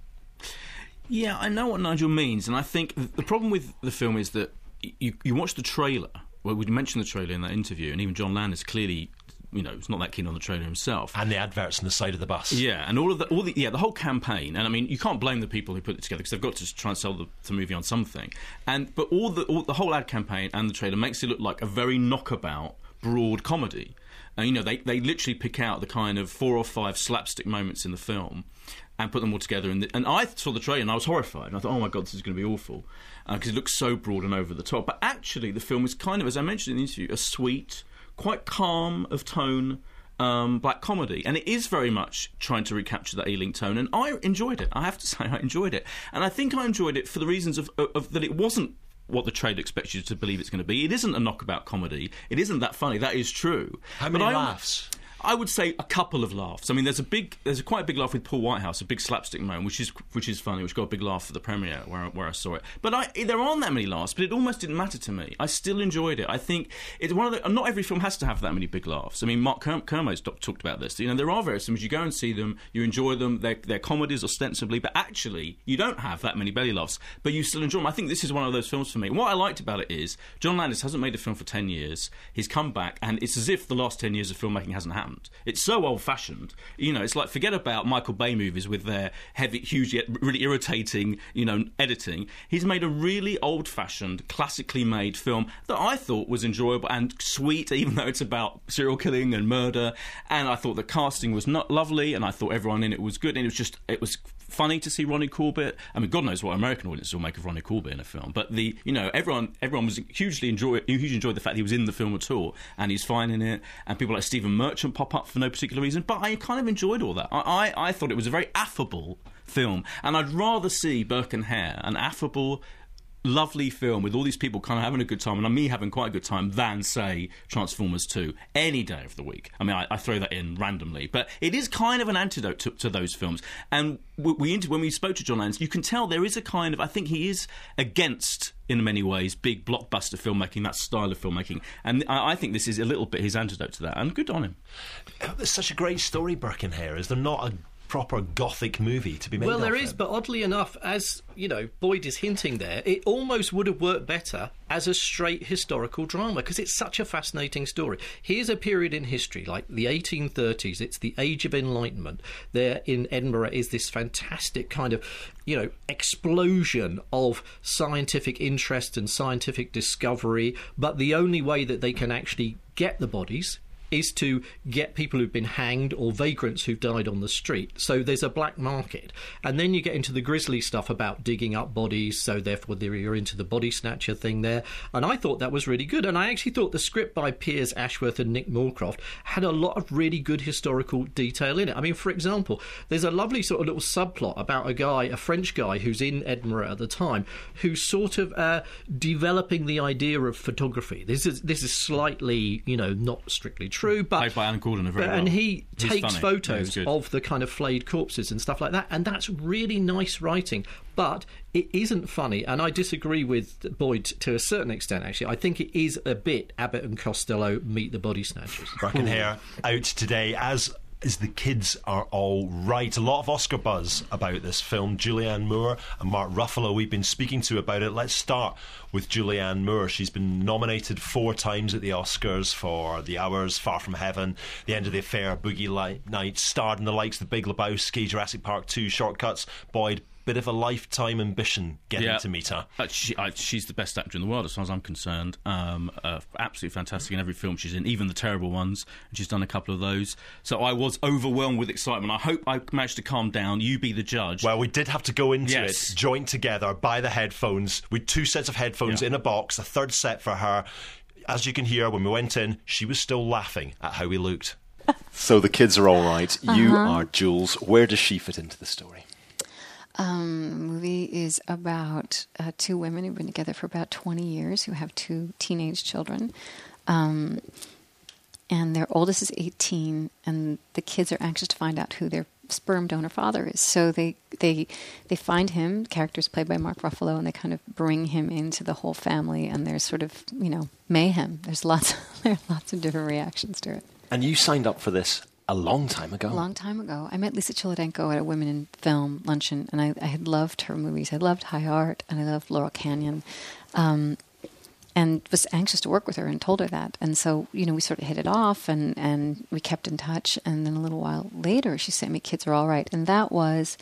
Yeah, I know what Nigel means, and I think the problem with the film is that You, you watch the trailer. Well, we mentioned the trailer in that interview, and even John Landis clearly, you know, is not that keen on the trailer himself. And the adverts on the side of the bus. Yeah, and all of the, all the, yeah, the whole campaign. And I mean, you can't blame the people who put it together because they've got to try and sell the, the movie on something. And but all the all, the whole ad campaign and the trailer makes it look like a very knockabout, broad comedy. And you know, they they literally pick out the kind of four or five slapstick moments in the film and put them all together. And, the, and I saw the trailer and I was horrified. And I thought, oh my God, this is going to be awful. Because uh, it looks so broad and over the top. But actually, the film is kind of, as I mentioned in the interview, a sweet, quite calm of tone um, black comedy. And it is very much trying to recapture that Ealing tone. And I enjoyed it. I have to say, I enjoyed it. And I think I enjoyed it for the reasons of, of, of that it wasn't what the trailer expects you to believe it's going to be. It isn't a knockabout comedy. It isn't that funny. That is true. How many but laughs? I, I would say a couple of laughs. I mean, there's a big, there's a quite a big laugh with Paul Whitehouse, a big slapstick moment, which is which is funny, which got a big laugh for the premiere where where I saw it. But I, there aren't that many laughs, but it almost didn't matter to me. I still enjoyed it. I think it's one of the. Not every film has to have that many big laughs. I mean, Mark Kerm- Kermode's talked about this. You know, there are various films you go and see them, you enjoy them. They're, they're comedies ostensibly, but actually you don't have that many belly laughs, but you still enjoy them. I think this is one of those films for me. What I liked about it is John Landis hasn't made a film for ten years. He's come back, and it's as if the last ten years of filmmaking hasn't happened. It's so old-fashioned. You know, it's like, forget about Michael Bay movies with their heavy, huge, yet really irritating, you know, editing. He's made a really old-fashioned, classically made film that I thought was enjoyable and sweet, even though it's about serial killing and murder. And I thought the casting was not lovely, and I thought everyone in it was good. And it was just, it was funny to see Ronnie Corbett. I mean, God knows what American audiences will make of Ronnie Corbett in a film. But the, you know, everyone, everyone was hugely enjoy, hugely enjoyed the fact he was in the film at all, and he's fine in it. And people like Stephen Merchant pop up for no particular reason. But I kind of enjoyed all that. I, I, I thought it was a very affable film, and I'd rather see Burke and Hare, an affable, lovely film with all these people kind of having a good time, and me having quite a good time, than, say, Transformers two, any day of the week. I mean, I, I throw that in randomly, but it is kind of an antidote to, to those films. And we, we when we spoke to John Landis, you can tell there is a kind of, I think he is against, in many ways, big blockbuster filmmaking, that style of filmmaking, and I, I think this is a little bit his antidote to that, and good on him. It's such a great story, Burke and Hare. Is there not a proper gothic movie to be made? Well, there of is, it? but oddly enough, as you know, Boyd is hinting there, it almost would have worked better as a straight historical drama, because it's such a fascinating story. Here's a period in history, like the eighteen thirties. It's the Age of Enlightenment. There in Edinburgh is this fantastic kind of, you know, explosion of scientific interest and scientific discovery, but the only way that they can actually get the bodies is to get people who've been hanged or vagrants who've died on the street. So there's a black market. And then you get into the grisly stuff about digging up bodies, so therefore you're into the body snatcher thing there. And I thought that was really good. And I actually thought the script by Piers Ashworth and Nick Moorcroft had a lot of really good historical detail in it. I mean, for example, there's a lovely sort of little subplot about a guy, a French guy who's in Edinburgh at the time, who's sort of uh, developing the idea of photography. This is, this is slightly, you know, not strictly true. True, but played by Alan Gordon very well. And he He's takes funny. photos Yeah, of the kind of flayed corpses and stuff like that, and that's really nice writing. But it isn't funny, and I disagree with Boyd to a certain extent. Actually, I think it is a bit Abbott and Costello meet the body snatchers. Burke and Hare out today, as is The Kids Are All Right. A lot of Oscar buzz about this film. Julianne Moore and Mark Ruffalo we've been speaking to about it. Let's start with Julianne Moore. She's been nominated four times at the Oscars for The Hours, Far From Heaven, The End of the Affair, Boogie Nights, starred in the likes of The Big Lebowski, Jurassic Park two, Shortcuts. Boyd, bit of a lifetime ambition getting Yeah. to meet her. Uh, she, I, she's the best actor in the world, as far as I'm concerned. Um, uh, absolutely fantastic in every film she's in, even the terrible ones. And she's done a couple of those. So I was overwhelmed with excitement. I hope I managed to calm down. You be the judge. Well, we did have to go into Yes. it, joined together, buy the headphones. We had two sets of headphones Yeah. in a box, a third set for her. As you can hear, when we went in, she was still laughing at how we looked. So the kids are all right. You are Jules. Where does she fit into the story? Um, the movie is about uh, two women who've been together for about twenty years who have two teenage children. Um, and their oldest is eighteen, and the kids are anxious to find out who their sperm donor father is. So they they they find him, characters played by Mark Ruffalo, and they kind of bring him into the whole family, and there's sort of, you know, mayhem. There's lots there are lots of different reactions to it. And you signed up for this a long time ago. A long time ago. I met Lisa Cholodenko at a Women in Film luncheon, and I, I had loved her movies. I loved High Art, and I loved Laurel Canyon, um, and was anxious to work with her and told her that. And so, you know, we sort of hit it off, and, and we kept in touch. And then a little while later, she sent me Kids Are All Right. And that was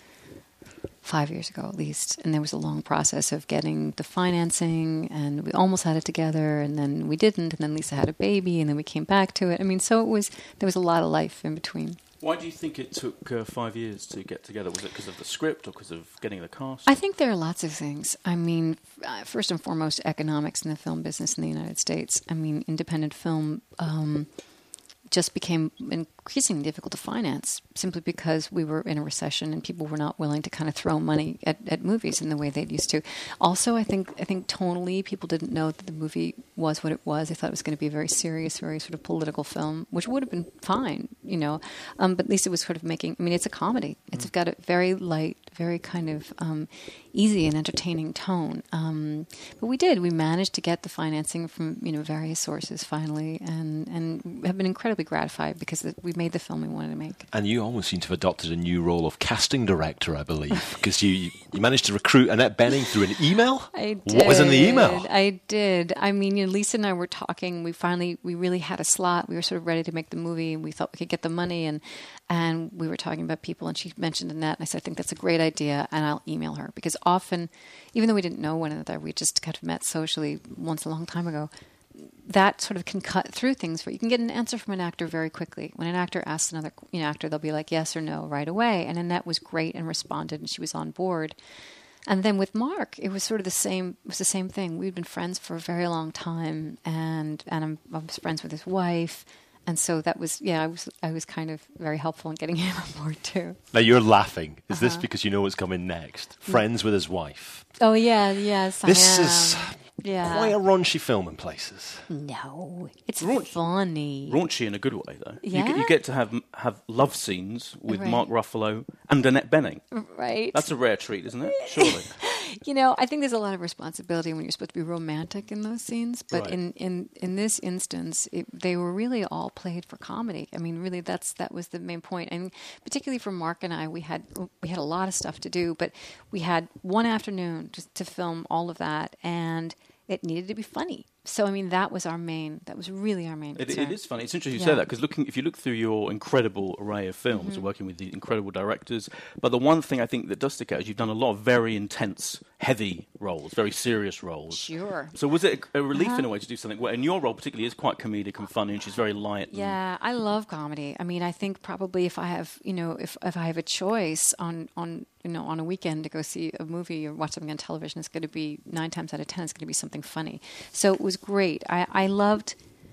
five years ago at least. And there was a long process of getting the financing, and we almost had it together, and then we didn't. And then Lisa had a baby, and then we came back to it. I mean, so it was, there was a lot of life in between. Why do you think it took uh, five years to get together? Was it because of the script or because of getting the cast? I think there are lots of things. I mean, uh, first and foremost, economics in the film business in the United States. I mean, independent film um, just became increasingly difficult to finance simply because we were in a recession and people were not willing to kind of throw money at, at movies in the way they'd used to. Also, I think I think tonally, people didn't know that the movie was what it was. They thought it was going to be a very serious, very sort of political film, which would have been fine, you know. Um, but at least it was sort of making, I mean, it's a comedy. It's mm. got a very light, very kind of um, easy and entertaining tone. Um, but we did. We managed to get the financing from, you know, various sources finally, and, and have been incredibly gratified because we made the film we wanted to make. And you almost seem to have adopted a new role of casting director, I believe, because you, you managed to recruit Annette Bening through an email? I did. What was in the email? I did. I mean, you know, Lisa and I were talking. We finally, we really had a slot. We were sort of ready to make the movie, and we thought we could get the money, and and we were talking about people, and she mentioned Annette, and I said, I think that's a great idea, and I'll email her. Because often, even though we didn't know one another, we just kind of met socially once a long time ago, that sort of can cut through things. For you can get an answer from an actor very quickly. When an actor asks another you know, actor, they'll be like yes or no right away. And Annette was great and responded, and she was on board. And then with Mark, it was sort of the same. It was the same thing. We'd been friends for a very long time, and and I'm, I was friends with his wife. And so that was, yeah, I was I was kind of very helpful in getting him on board too. Now you're laughing. Is Uh-huh. this because you know what's coming next? Friends with his wife. Oh yeah, yes, This I am. is yeah. quite a raunchy film in places. No, it's Raunch- funny. Raunchy in a good way, though. You, Yeah? get, you get to have have love scenes with Right. Mark Ruffalo and Annette Bening. Right. That's a rare treat, isn't it? Surely. You know, I think there's a lot of responsibility when you're supposed to be romantic in those scenes. But Right. in, in, in this instance, it, they were really all played for comedy. I mean, really, that's that was the main point. And particularly for Mark and I, we had we had a lot of stuff to do, but we had one afternoon just to film all of that, and it needed to be funny. So, I mean, that was our main. That was really our main. It, concern. it is funny. It's interesting you Yeah. say that because looking, if you look through your incredible array of films and working with the incredible directors, but the one thing I think that does stick out is you've done a lot of very intense, heavy roles, very serious roles. Sure. So was it a, a relief in a way to do something where, and your role particularly is quite comedic and funny, and she's very light. And Yeah, I love comedy. I mean, I think probably if I have, you know, if if I have a choice on on you know on a weekend to go see a movie or watch something on television, it's going to be nine times out of ten, it's going to be something funny. So it was great. I I loved.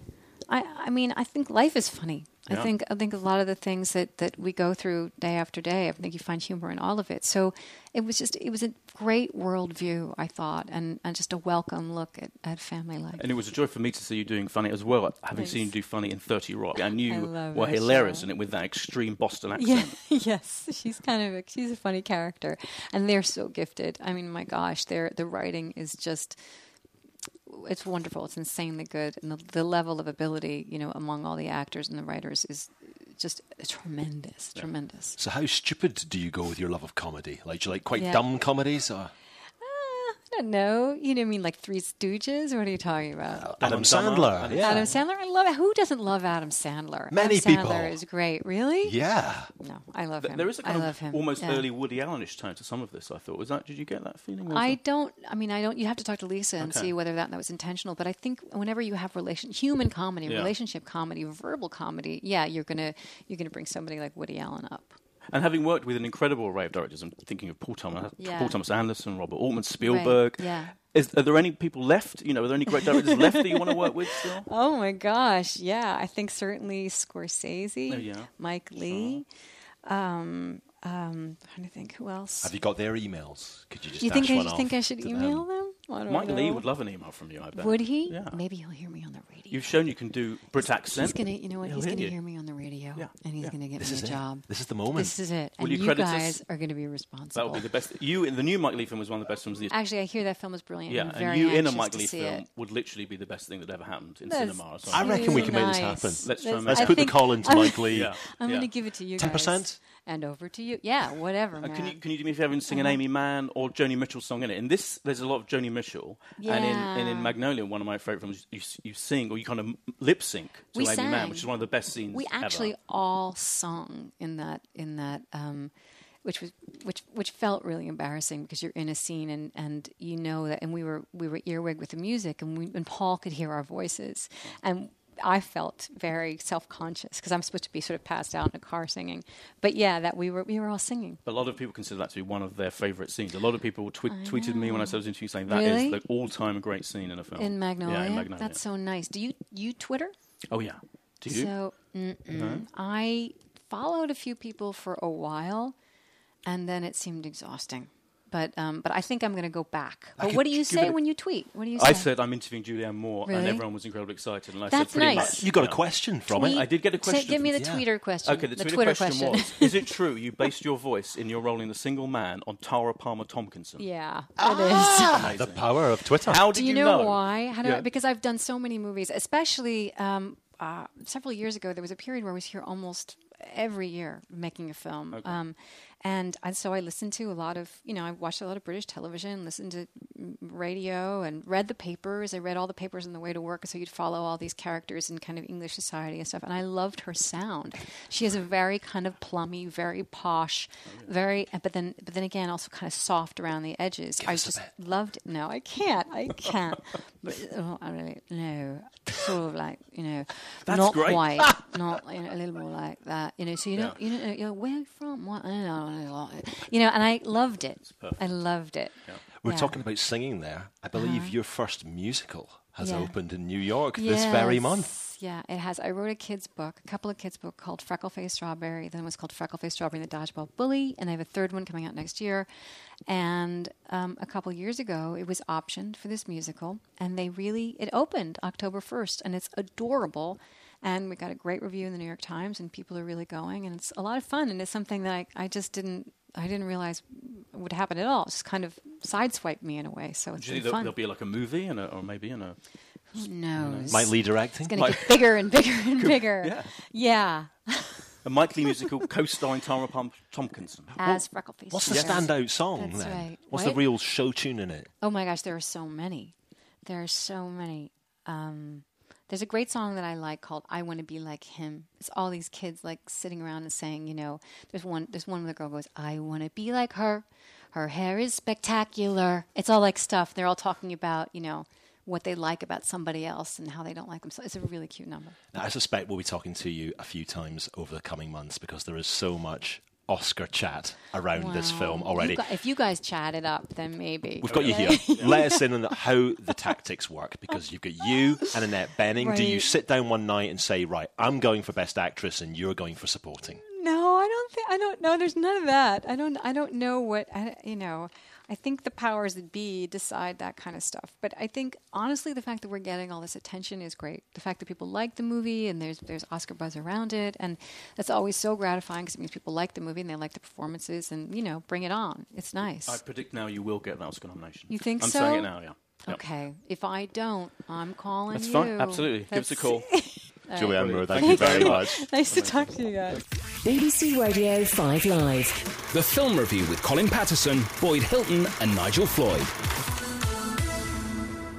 I I mean, I think life is funny. Yeah. I think I think a lot of the things that, that we go through day after day, I think you find humor in all of it. So it was just it was a great worldview, I thought, and, and just a welcome look at, at family life. And it was a joy for me to see you doing funny as well, having Thanks. seen you do funny in thirty Rock. And you I love were that hilarious show. in it with that extreme Boston Yeah, accent. yes, she's kind of a, she's a funny character, and they're so gifted. I mean, my gosh, their the writing is just it's wonderful. It's insanely good, and the, the level of ability, you know, among all the actors and the writers is just tremendous, Yeah. tremendous. So how stupid do you go with your love of comedy? Like, do you like quite Yeah. dumb comedies? Or? Uh, don't know. You know, I mean, like Three Stooges? What are you talking about? Adam Dumb and Sandler. Dumber. Yeah. Adam Sandler? I love it. Who doesn't love Adam Sandler? Many Adam people. Sandler is great. Really? Yeah. No, I love him. There is a kind I of love him. almost Yeah. early Woody Allenish tone to some of this, I thought. Was that, did you get that feeling? Also? I don't. I mean, I don't. You have to talk to Lisa and Okay. see whether that, that was intentional. But I think whenever you have relation, human comedy, Yeah. relationship comedy, verbal comedy, yeah, you're gonna you're gonna bring somebody like Woody Allen up. And having worked with an incredible array of directors, I'm thinking of Paul Thomas, Yeah. Paul Thomas Anderson, Robert Altman, Spielberg. Right, yeah. Is, are there any people left? You know, are there any great directors left that you want to work with still? Oh my gosh, yeah. I think certainly Scorsese, Oh, yeah. Mike Lee. Um, um, trying to think who else. Have you got their emails? Could you just Do you think dash I one should off think I should to email them? them? I don't Mike know. Lee would love an email from you, I bet. Would he? Yeah. Maybe he'll hear me on the radio. You've shown you can do Brit accent. He's gonna, you know what? He'll He's hear gonna you. hear me on the radio, Yeah, and he's yeah. gonna get This me is a it. job. This is the moment. This is it, Will and you you credit us? guys are going to be responsible. That would be the best. You in the new Mike Lee film was one of the best films. Of the Actually, I hear that film is brilliant. yeah, I'm and very you in a anxious Mike to Lee see film it. would literally be the best thing that ever happened in That's cinema. Or I something. reckon we can make this nice. happen. Let's try and Let's make put think- the call into I'm- Mike Lee. Yeah. I'm yeah. going to give it to you ten percent? guys. And over to you. Yeah, whatever, And man. can you can you do me a favour and sing Uh-huh. an Amy Mann or Joni Mitchell song in it? In this, there's a lot of Joni Mitchell, and in and in Yeah. Magnolia, one of my favourite films, you you sing or you kind of lip sync to We Amy sang. Mann, which is one of the best scenes. We actually ever. all sung in that in that um, which was which which felt really embarrassing because you're in a scene and, and you know that and we were we were earwig with the music and we and Paul could hear our voices and I felt very self-conscious because I'm supposed to be sort of passed out in a car singing, but yeah, that we were we were all singing. A lot of people consider that to be one of their favourite scenes. A lot of people twe- tweeted me when I was interviewing saying that Really? is the all-time great scene in a film. In Magnolia? Yeah, in Magnolia. That's so nice. Do you you Twitter? Oh yeah. Do you? So mm-mm. I followed a few people for a while, and then it seemed exhausting. But um, but I think I'm going to go back. But could what do you give say it a- when you tweet? What do you say? I said I'm interviewing Julianne Moore, and Really? everyone was incredibly excited. And I That's said pretty nice. much. You got a yeah. question from Tweet- it. I did get a Say- question give me the from- tweeter question. Okay, the, the Twitter, Twitter question, question. was: is it true you based your voice in your role in The Single Man on Tara Palmer Tompkinson? Yeah, it Ah, is. the power of Twitter. How did Do you, you know, why? How do Yeah. I, because I've done so many movies, especially um, uh, several years ago. There was a period where I was here almost every year making a film, Okay. um, and I, so I listened to a lot of, you know, I watched a lot of British television, listened to mm, radio, and read the papers. I read all the papers on the way to work, so you'd follow all these characters in kind of English society and stuff. And I loved her sound. She has a very kind of plummy, very posh, very, but then, but then again, also kind of soft around the edges. I us a just bit. loved it. No, I can't. I can't. But oh, I really no, sort of like you know, That's not great. quite, not you know, a little more like that. You know, so you don't, you don't know, you know, where are you from? What? I don't know. You know, and I loved it. perfect. I loved it. We're Yeah. talking about singing there. I believe Uh-huh. your first musical has Yeah. opened in New York this very Yes. month. Yeah, it has. I wrote a kid's book, a couple of kids' book called Freckleface Strawberry. Then it was called Freckleface Strawberry and the Dodgeball Bully, and I have a third one coming out next year. And um, a couple of years ago, it was optioned for this musical, and they really it opened October first, and it's adorable. And we got a great review in the New York Times, and people are really going, and it's a lot of fun. And it's something that I, I just didn't I didn't realize would happen at all. It just kind of sideswiped me in a way. So it's Do you been think there'll, fun. there'll be like a movie and a, or maybe in a Who knows? Mike Lee directing. It's going to get bigger and bigger and bigger. yeah. Yeah. a Mike Lee musical co-starring Tara Palmer Tompkinson? As Freckleface. What's the Yes. standout song That's then? right. What's What? the real show tune in it? Oh my gosh, there are so many. There are so many. Um, there's a great song that I like called "I Want to Be Like Him." It's all these kids like sitting around and saying, you know, there's one. There's one where the girl goes, "I want to be like her. Her hair is spectacular." It's all like stuff. They're all talking about, you know, what they like about somebody else and how they don't like them. So it's a really cute number. Now, I suspect we'll be talking to you a few times over the coming months because there is so much Oscar chat around this Wow. film You already. gu- if you guys chat it up, then maybe. We've got you here. Let us in on how the tactics work because you've got you and Annette Bening. Do you Right. sit down one night and say, right, I'm going for Best Actress and you're going for Supporting? No, I don't think. I don't know. There's none of that. I don't. I don't know what. I, you know. I think the powers that be decide that kind of stuff. But I think honestly, the fact that we're getting all this attention is great. The fact that people like the movie and there's there's Oscar buzz around it, and that's always so gratifying because it means people like the movie and they like the performances, and you know, bring it on. It's nice. I predict now you will get an Oscar nomination. You think I'm so? saying it now, yeah. Yep. Okay. If I don't, I'm calling That's you. fine. Absolutely. Give us a That's- call. Julianne Moore, thank Thank you you very much. Nice to talk to you guys. B B C Radio five Live. The Film Review with Colin Patterson, Boyd Hilton and Nigel Floyd.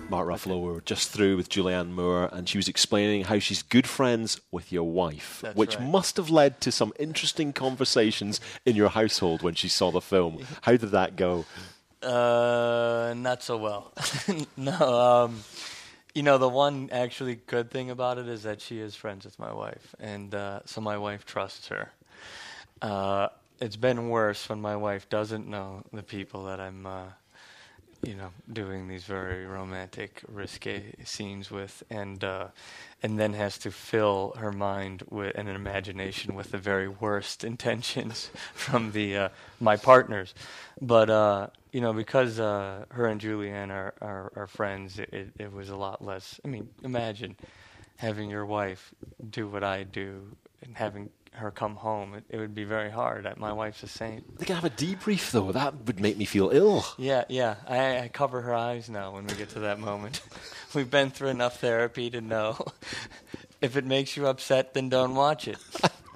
Mark Ruffalo. We were just through with Julianne Moore, and she was explaining how she's good friends with your wife, That's which right. must have led to some interesting conversations in your household when she saw the film. How did that go? Uh, not so well. no, um, you know, the one actually good thing about it is that she is friends with my wife, and uh, so my wife trusts her. Uh, it's been worse when my wife doesn't know the people that I'm, uh, you know, doing these very romantic, risque scenes with, and uh, and then has to fill her mind with and an imagination with the very worst intentions from the uh, my partners. But uh, you know, because uh, her and Julianne are are, are friends, it, it was a lot less. I mean, imagine having your wife do what I do and having her come home. It, it would be very hard. My wife's a saint. They can have a debrief, though. That would make me feel ill. Yeah, yeah. I, I cover her eyes now when we get to that moment. We've been through enough therapy to know if it makes you upset, then don't watch it.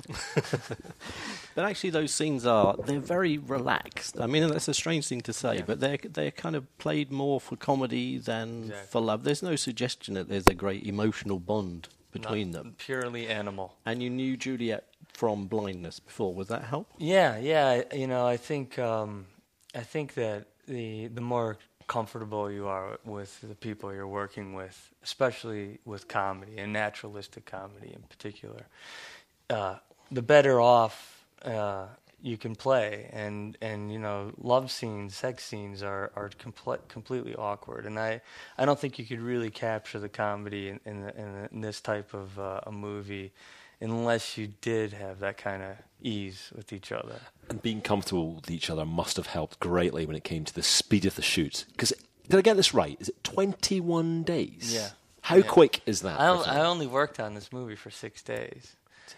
But actually, those scenes are, they're very relaxed. I mean, that's a strange thing to say, Yeah. but they're, they're kind of played more for comedy than Exactly. for love. There's no suggestion that there's a great emotional bond between Not them. Purely animal. And you knew Juliet from Blindness before. Was that help? Yeah, yeah. You know, I think um, I think that the the more comfortable you are with the people you're working with, especially with comedy and naturalistic comedy in particular, uh, the better off uh, you can play. And, and you know, love scenes, sex scenes are are comple- completely awkward. And I, I don't think you could really capture the comedy in in, the, in, the, in this type of uh, a movie unless you did have that kind of ease with each other. And being comfortable with each other must have helped greatly when it came to the speed of the shoot. Because, did I get this right? Is it twenty-one days? Yeah. How Yeah. quick is that? I, for on- film? I only worked on this movie for six days.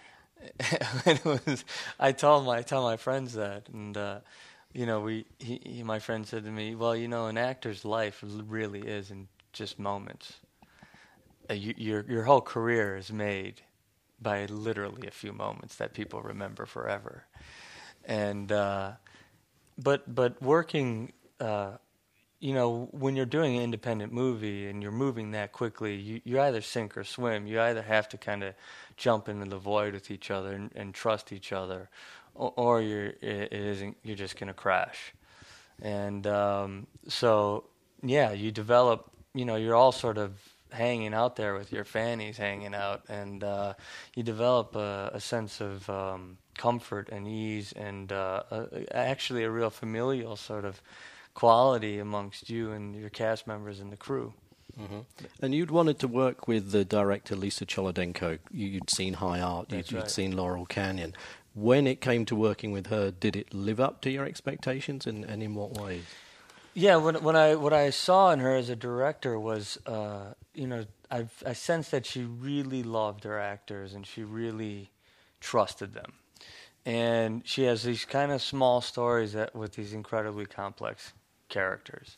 it was, I told my I tell my friends that, and uh, you know, we he, he, my friend said to me, "Well, you know, an actor's life really is in just moments. Uh, you, your your whole career is made by literally a few moments that people remember forever." And uh, but but working. Uh, You know, when you're doing an independent movie and you're moving that quickly, you, you either sink or swim. You either have to kind of jump into the void with each other and, and trust each other, or, or you're it, it isn't. You're just going to crash. And um, so, yeah, you develop. You know, you're all sort of hanging out there with your fannies hanging out, and uh, you develop a, a sense of um, comfort and ease, and uh, a, actually a real familial sort of quality amongst you and your cast members and the crew. Mm-hmm. And you'd wanted to work with the director Lisa Cholodenko. You'd seen High Art, you'd, That's you'd right. seen Laurel Canyon. When it came to working with her, did it live up to your expectations, and, and in what ways? Yeah, when when I what I saw in her as a director was, uh, you know, I I sensed that she really loved her actors and she really trusted them, and she has these kind of small stories that with these incredibly complex characters,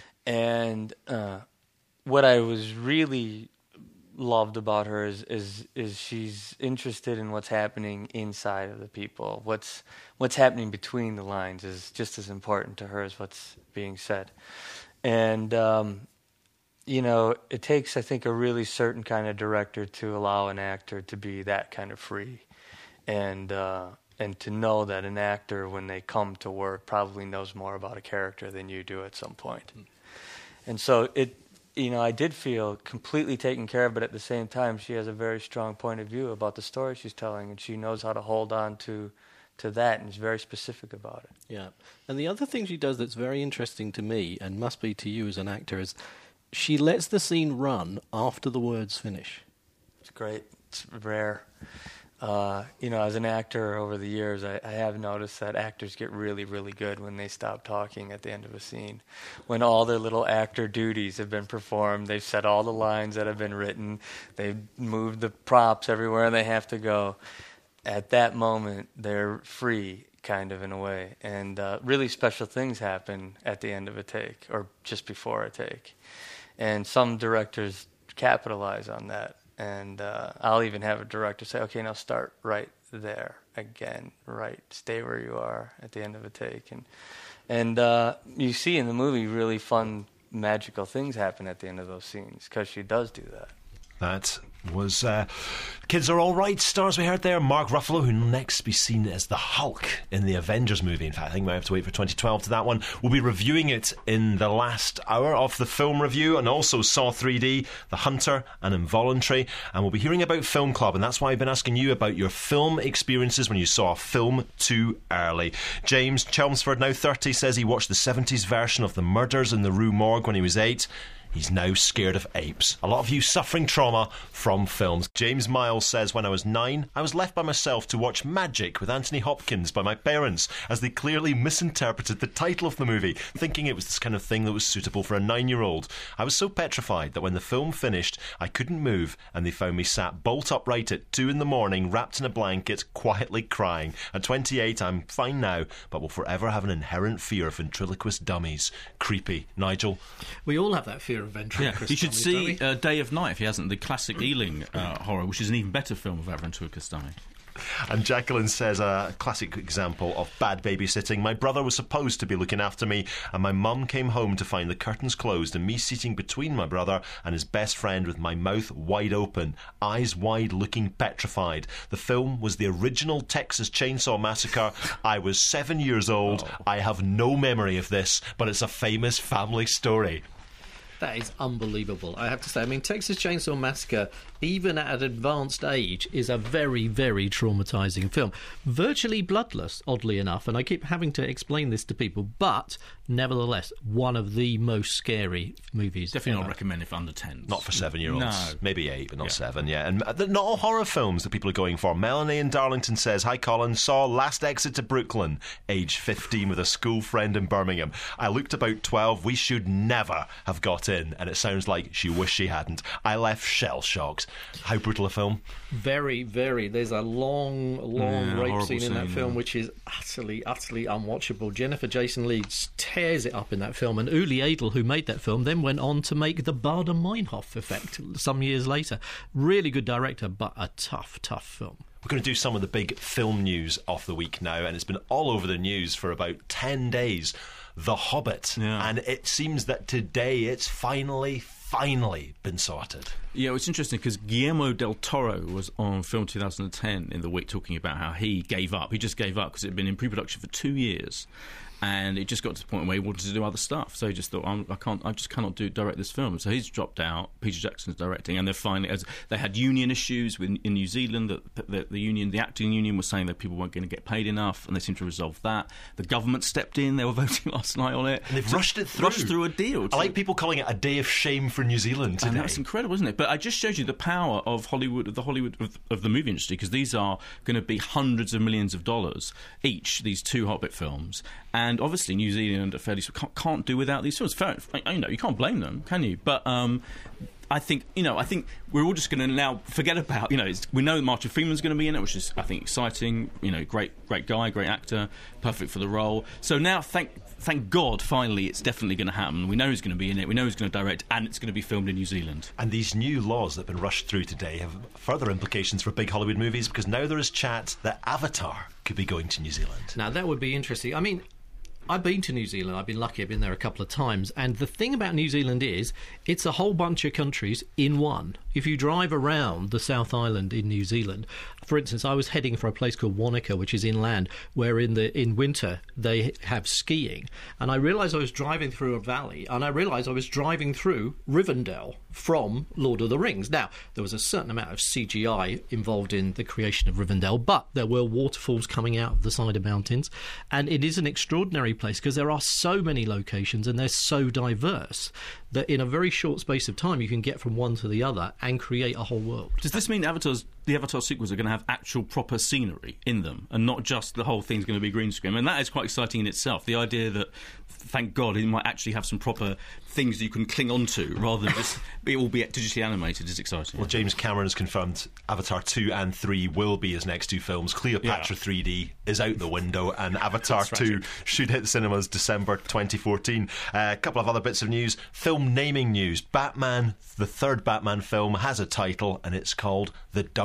and uh, what I was really loved about her is, is is she's interested in what's happening inside of the people. What's what's happening between the lines is just as important to her as what's being said. And um, you know, it takes, I think, a really certain kind of director to allow an actor to be that kind of free, and uh, and to know that an actor, when they come to work, probably knows more about a character than you do at some point. Mm. And so it. You know, I did feel completely taken care of, but at the same time, she has a very strong point of view about the story she's telling, and she knows how to hold on to to that, and is very specific about it. Yeah. And the other thing she does that's very interesting to me, and must be to you as an actor, is she lets the scene run after the words finish. It's great. It's rare. Uh, you know, as an actor over the years, I, I have noticed that actors get really, really good when they stop talking at the end of a scene. When all their little actor duties have been performed, they've said all the lines that have been written, they've moved the props everywhere they have to go. At that moment, they're free, kind of, in a way. And uh, really special things happen at the end of a take, or just before a take. And some directors capitalize on that. And uh, I'll even have a director say, okay, now start right there again, right, stay where you are at the end of a take. And and uh, you see in the movie really fun magical things happen at the end of those scenes because she does do that. That was uh, Kids Are All Right stars we heard there. Mark Ruffalo, who next be seen as the Hulk in the Avengers movie. In fact, I think we might have to wait for twenty twelve to that one. We'll be reviewing it in the last hour of the film review, and also Saw three D, The Hunter and Involuntary, and we'll be hearing about Film Club, and that's why I've been asking you about your film experiences when you saw a film too early. James Chelmsford, now thirty, says he watched the seventies version of The Murders in the Rue Morgue when he was eight. He's now scared of apes. A lot of you suffering trauma from films. James Miles says, when I was nine, I was left by myself to watch Magic with Anthony Hopkins by my parents, as they clearly misinterpreted the title of the movie, thinking it was this kind of thing that was suitable for a nine-year-old. I was so petrified that when the film finished, I couldn't move, and they found me sat bolt upright at two in the morning, wrapped in a blanket, quietly crying. At twenty-eight, I'm fine now, but will forever have an inherent fear of ventriloquist dummies. Creepy. Nigel? We all have that fear. Yeah, he should see uh, Day of Night if he hasn't, the classic Ealing uh, horror, which is an even better film of ventriloquist dummy. And Jacqueline says, a classic example of bad babysitting. My brother was supposed to be looking after me, and my mum came home to find the curtains closed and me sitting between my brother and his best friend with my mouth wide open, eyes wide, looking petrified. The film was the original Texas Chainsaw Massacre. I was seven years old. Oh. I have no memory of this, but it's a famous family story. That is unbelievable, I have to say. I mean, Texas Chainsaw Massacre, even at an advanced age, is a very, very traumatising film. Virtually bloodless, oddly enough, and I keep having to explain this to people, but nevertheless, one of the most scary movies. Definitely ever. Not recommended for under tens. Not for seven-year-olds. No. Maybe eight, but not yeah. seven, yeah. And uh, not all horror films that people are going for. Melanie in Darlington says, hi, Colin, saw Last Exit to Brooklyn, age fifteen, with a school friend in Birmingham. I looked about twelve. We should never have got in, and it sounds like she wished she hadn't. I left shell-shocked. How brutal a film. Very, very. There's a long, long yeah, rape scene, scene in that film yeah. which is utterly, utterly unwatchable. Jennifer Jason Leigh tears it up in that film, and Uli Edel, who made that film, then went on to make the Bader-Meinhof Effect some years later. Really good director, but a tough, tough film. We're going to do some of the big film news of the week now, and it's been all over the news for about ten days. The Hobbit. Yeah. And it seems that today it's finally, finally been sorted. Yeah, it's interesting because Guillermo del Toro was on Film two thousand ten in the week talking about how he gave up. He just gave up because it had been in pre-production for two years. And it just got to the point where he wanted to do other stuff. So he just thought, I'm, I can't, I just cannot do direct this film. So he's dropped out. Peter Jackson's directing, and they're finally, as they had union issues with, in New Zealand. That the, the union, the acting union, was saying that people weren't going to get paid enough, and they seemed to resolve that. The government stepped in. They were voting last night on it. And they've so rushed it through. Rushed through a deal. I like people calling it a day of shame for New Zealand today. And that's incredible, isn't it? But I just showed you the power of Hollywood, of the Hollywood of, of the movie industry, because these are going to be hundreds of millions of dollars each. These two Hobbit films, and obviously New Zealand are fairly can't, can't do without these films. Fair, you know, you can't blame them, can you? But um, I think you know, I think we're all just going to now forget about you know. It's, we know Martin Freeman's going to be in it, which is I think exciting. You know, great, great guy, great actor, perfect for the role. So now, thank. Thank God, finally, it's definitely going to happen. We know who's going to be in it, we know who's going to direct, and it's going to be filmed in New Zealand. And these new laws that have been rushed through today have further implications for big Hollywood movies, because now there is chat that Avatar could be going to New Zealand. Now, that would be interesting. I mean, I've been to New Zealand. I've been lucky. I've been there a couple of times. And the thing about New Zealand is it's a whole bunch of countries in one. If you drive around the South Island in New Zealand, for instance, I was heading for a place called Wanaka, which is inland, where in the in winter they have skiing. And I realised I was driving through a valley, and I realised I was driving through Rivendell from Lord of the Rings. Now, there was a certain amount of C G I involved in the creation of Rivendell, but there were waterfalls coming out of the side of mountains, and it is an extraordinary place because there are so many locations and they're so diverse that in a very short space of time you can get from one to the other and create a whole world. Does this mean Avatar's, the Avatar sequels are going to have actual proper scenery in them and not just the whole thing's going to be green screen? And that is quite exciting in itself. The idea that, thank God, it might actually have some proper things you can cling on to rather than just it will be digitally animated is exciting. Well, James Cameron has confirmed Avatar two and three will be his next two films. Cleopatra yeah. three D is out the window, and Avatar two should hit the cinemas December twenty fourteen. Uh, a couple of other bits of news. Film naming news. Batman, the third Batman film, has a title, and it's called The Dark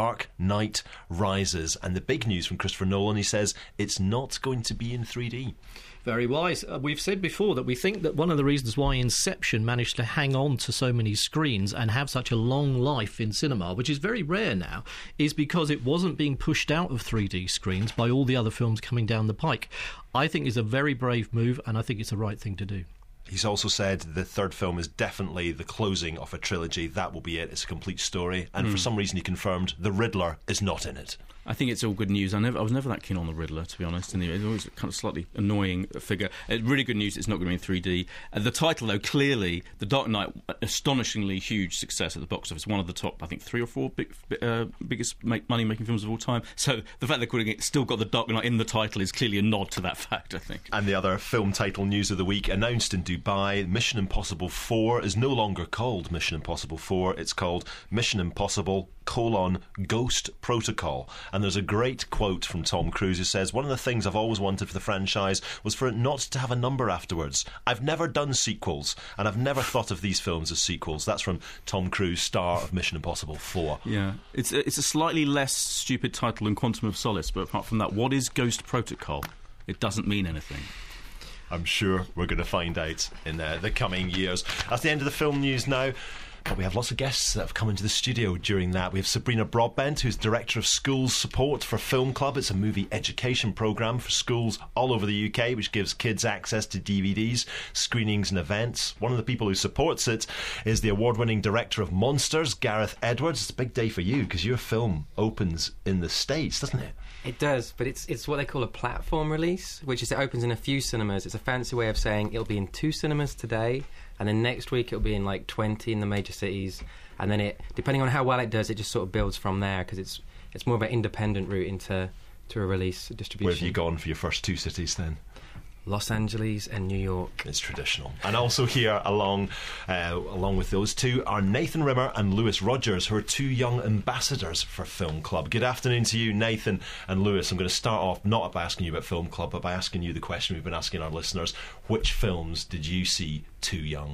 Dark Knight Rises. And the big news from Christopher Nolan, he says it's not going to be in three D. Very wise. Uh, we've said before that we think that one of the reasons why Inception managed to hang on to so many screens and have such a long life in cinema, which is very rare now, is because it wasn't being pushed out of three D screens by all the other films coming down the pike. I think it's a very brave move, and I think it's the right thing to do. He's also said the third film is definitely the closing of a trilogy. That will be it. It's a complete story. And mm. for some reason he confirmed the Riddler is not in it. I think it's all good news. I never, I was never that keen on the Riddler, to be honest. And it's always a kind of slightly annoying figure. Uh, really good news. It's not going to be in three D. Uh, the title, though, clearly, The Dark Knight, astonishingly huge success at the box office. One of the top, I think, three or four big, uh, biggest make, money-making films of all time. So the fact they're calling it still got The Dark Knight in the title is clearly a nod to that fact, I think. And the other film title news of the week, announced in Dubai, Mission Impossible four is no longer called Mission Impossible four. It's called Mission Impossible colon Ghost Protocol. And there's a great quote from Tom Cruise who says, one of the things I've always wanted for the franchise was for it not to have a number afterwards. I've never done sequels, and I've never thought of these films as sequels. That's from Tom Cruise, star of Mission Impossible four. Yeah, it's a, it's a slightly less stupid title than Quantum of Solace, but apart from that, what is Ghost Protocol? It doesn't mean anything. I'm sure we're going to find out in uh, the coming years. That's the end of the film news now. But we have lots of guests that have come into the studio during that. We have Sabrina Broadbent, who's Director of Schools Support for Film Club. It's a movie education programme for schools all over the U K, which gives kids access to D V Ds, screenings and events. One of the people who supports it is the award-winning director of Monsters, Gareth Edwards. It's a big day for you, because your film opens in the States, doesn't it? It does, but it's it's what they call a platform release, which is it opens in a few cinemas. It's a fancy way of saying it'll be in two cinemas today, and then next week it'll be in like twenty in the major cities, and then it, depending on how well it does, it just sort of builds from there, because it's it's more of an independent route into to a release distribution. Where have you gone for your first two cities then? Los Angeles and New York. It's traditional. And also here along uh, along with those two are Nathan Rimmer and Lewis Rogers, who are two young ambassadors for Film Club. Good afternoon to you, Nathan and Lewis. I'm going to start off not by asking you about Film Club, but by asking you the question we've been asking our listeners. Which films did you see too young?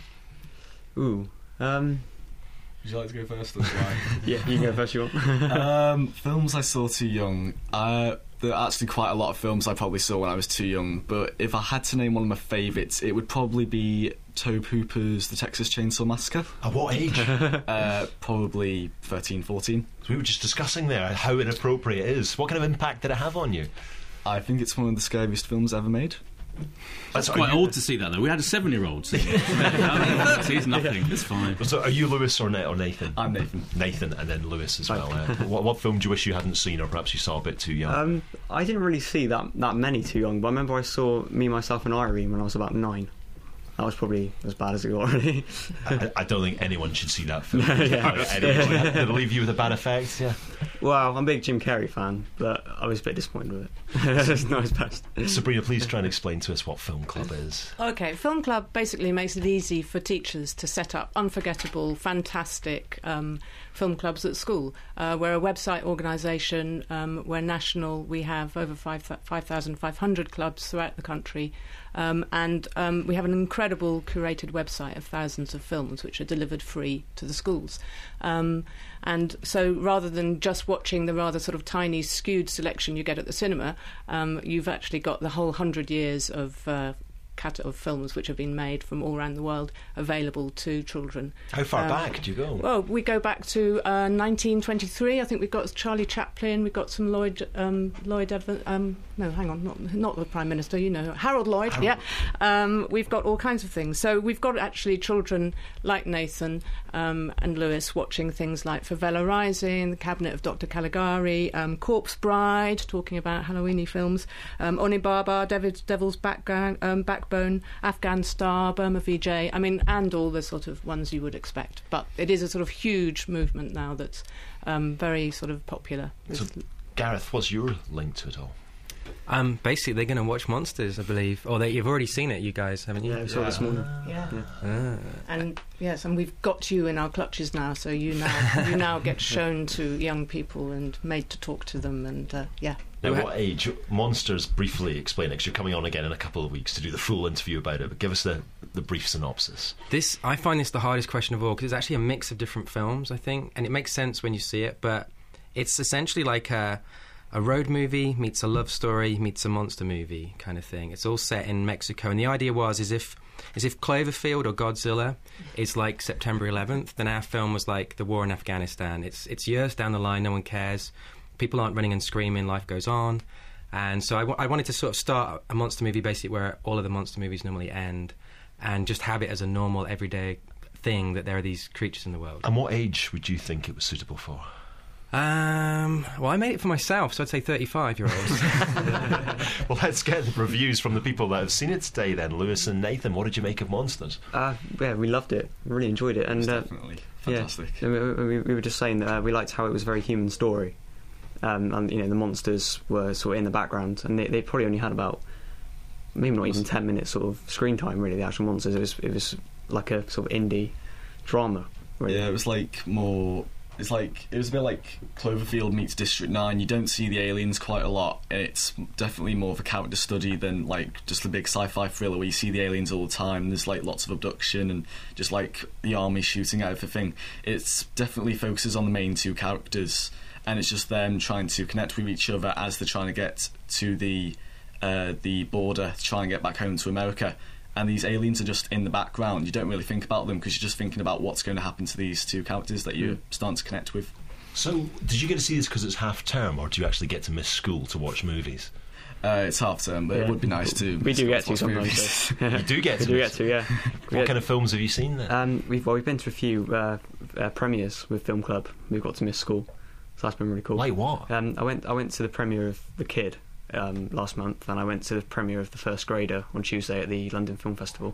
Ooh, um... Would you like to go first? That's right. Yeah, you can go first, you want. um, films I saw too young. Uh, there are actually quite a lot of films I probably saw when I was too young, but if I had to name one of my favourites, it would probably be Tobe Hooper's The Texas Chainsaw Massacre. At what age? uh, probably thirteen, fourteen. So we were just discussing there how inappropriate it is. What kind of impact did it have on you? I think it's one of the scariest films ever made. That's quite old to see that, though. We had a seven-year-old see it. thirty is nothing. It's fine. So are you Lewis or, or Nathan? I'm Nathan. Nathan, and then Lewis as well. Uh, what, what film do you wish you hadn't seen, or perhaps you saw a bit too young? Um, I didn't really see that that many too young, but I remember I saw Me, Myself and Irene when I was about nine. That was probably as bad as it got, really. I, I don't think anyone should see that film. yeah. Anyway, did it leave you with a bad effect? Yeah. Well, I'm a big Jim Carrey fan, but I was a bit disappointed with it. It's not his best. Sabrina, please try and explain to us what Film Club is. Okay, Film Club basically makes it easy for teachers to set up unforgettable, fantastic um, film clubs at school. Uh, we're a website organisation. Um, we're national. We have over five thousand five hundred clubs throughout the country. Um, and um, we have an incredible curated website of thousands of films which are delivered free to the schools. Um, and so rather than just watching the rather sort of tiny skewed selection you get at the cinema, um, you've actually got the whole hundred years of uh, cat of films which have been made from all around the world available to children. How far um, back do you go? Well, we go back to uh, nineteen twenty-three. I think we've got Charlie Chaplin, we've got some Lloyd um, Lloyd Evans, um, no hang on not not the Prime Minister, you know, Harold Lloyd. Harold. Yeah, um, we've got all kinds of things. So we've got actually children like Nathan um, and Lewis watching things like Favela Rising, The Cabinet of Doctor Caligari, um, Corpse Bride, talking about Halloweeny films, um, Onibaba, Devil's, Devil's Background, um, Backbone, Afghan Star, Burma V J. I mean, and all the sort of ones you would expect. But it is a sort of huge movement now that's um, very sort of popular. So, Gareth, what's your link to it all? Um, basically, they're going to watch Monsters, I believe. Or they, you've already seen it, you guys, haven't you? Yeah, we saw it this morning. Yeah. yeah. Ah. And yes, and we've got you in our clutches now, so you now you now get shown to young people and made to talk to them, and uh, yeah. Now, what age? Monsters, briefly explain it, because you're coming on again in a couple of weeks to do the full interview about it, but give us the, the brief synopsis. This, I find this the hardest question of all, because it's actually a mix of different films, I think, and it makes sense when you see it, but it's essentially like a, a road movie meets a love story meets a monster movie kind of thing. It's all set in Mexico, and the idea was is if is if Cloverfield or Godzilla is like September eleventh, then our film was like the war in Afghanistan. It's it's years down the line, no one cares. People aren't running and screaming, life goes on. And so I, w- I wanted to sort of start a monster movie basically where all of the monster movies normally end, and just have it as a normal, everyday thing that there are these creatures in the world. And what age would you think it was suitable for? Um, well, I made it for myself, so I'd say thirty-five-year-olds. Well, let's get the reviews from the people that have seen it today then. Lewis and Nathan, what did you make of Monsters? Uh, yeah, we loved it. Really enjoyed it. And It's uh, definitely fantastic. Yeah, we, we, we were just saying that uh, we liked how it was a very human story. Um, and, you know, the monsters were sort of in the background, and they, they probably only had about, maybe not even ten minutes sort of screen time, really, the actual monsters. It was, it was like a sort of indie drama, really. Yeah, it was like more... It's like it was a bit like Cloverfield meets District nine. You don't see the aliens quite a lot, and it's definitely more of a character study than like just a big sci-fi thriller where you see the aliens all the time. There's like lots of abduction and just like the army shooting at everything. It's definitely focuses on the main two characters, and it's just them trying to connect with each other as they're trying to get to the uh, the border to try and get back home to America. And these aliens are just in the background. You don't really think about them because you're just thinking about what's going to happen to these two characters that you're starting to connect with. So, did you get to see this because it's half term, or do you actually get to miss school to watch movies? Uh, it's half term, but Yeah. it would be nice to. We do get to watch sometimes. movies. though. You do get we to. do get to, yeah. We What get- kind of films have you seen then? Um, we've well, we've been to a few uh, uh, premieres with Film Club. We've got to miss school, so that's been really cool. Like what? Um, I went I went to the premiere of The Kid um, last month, and I went to the premiere of The First Grader on Tuesday at the London Film Festival.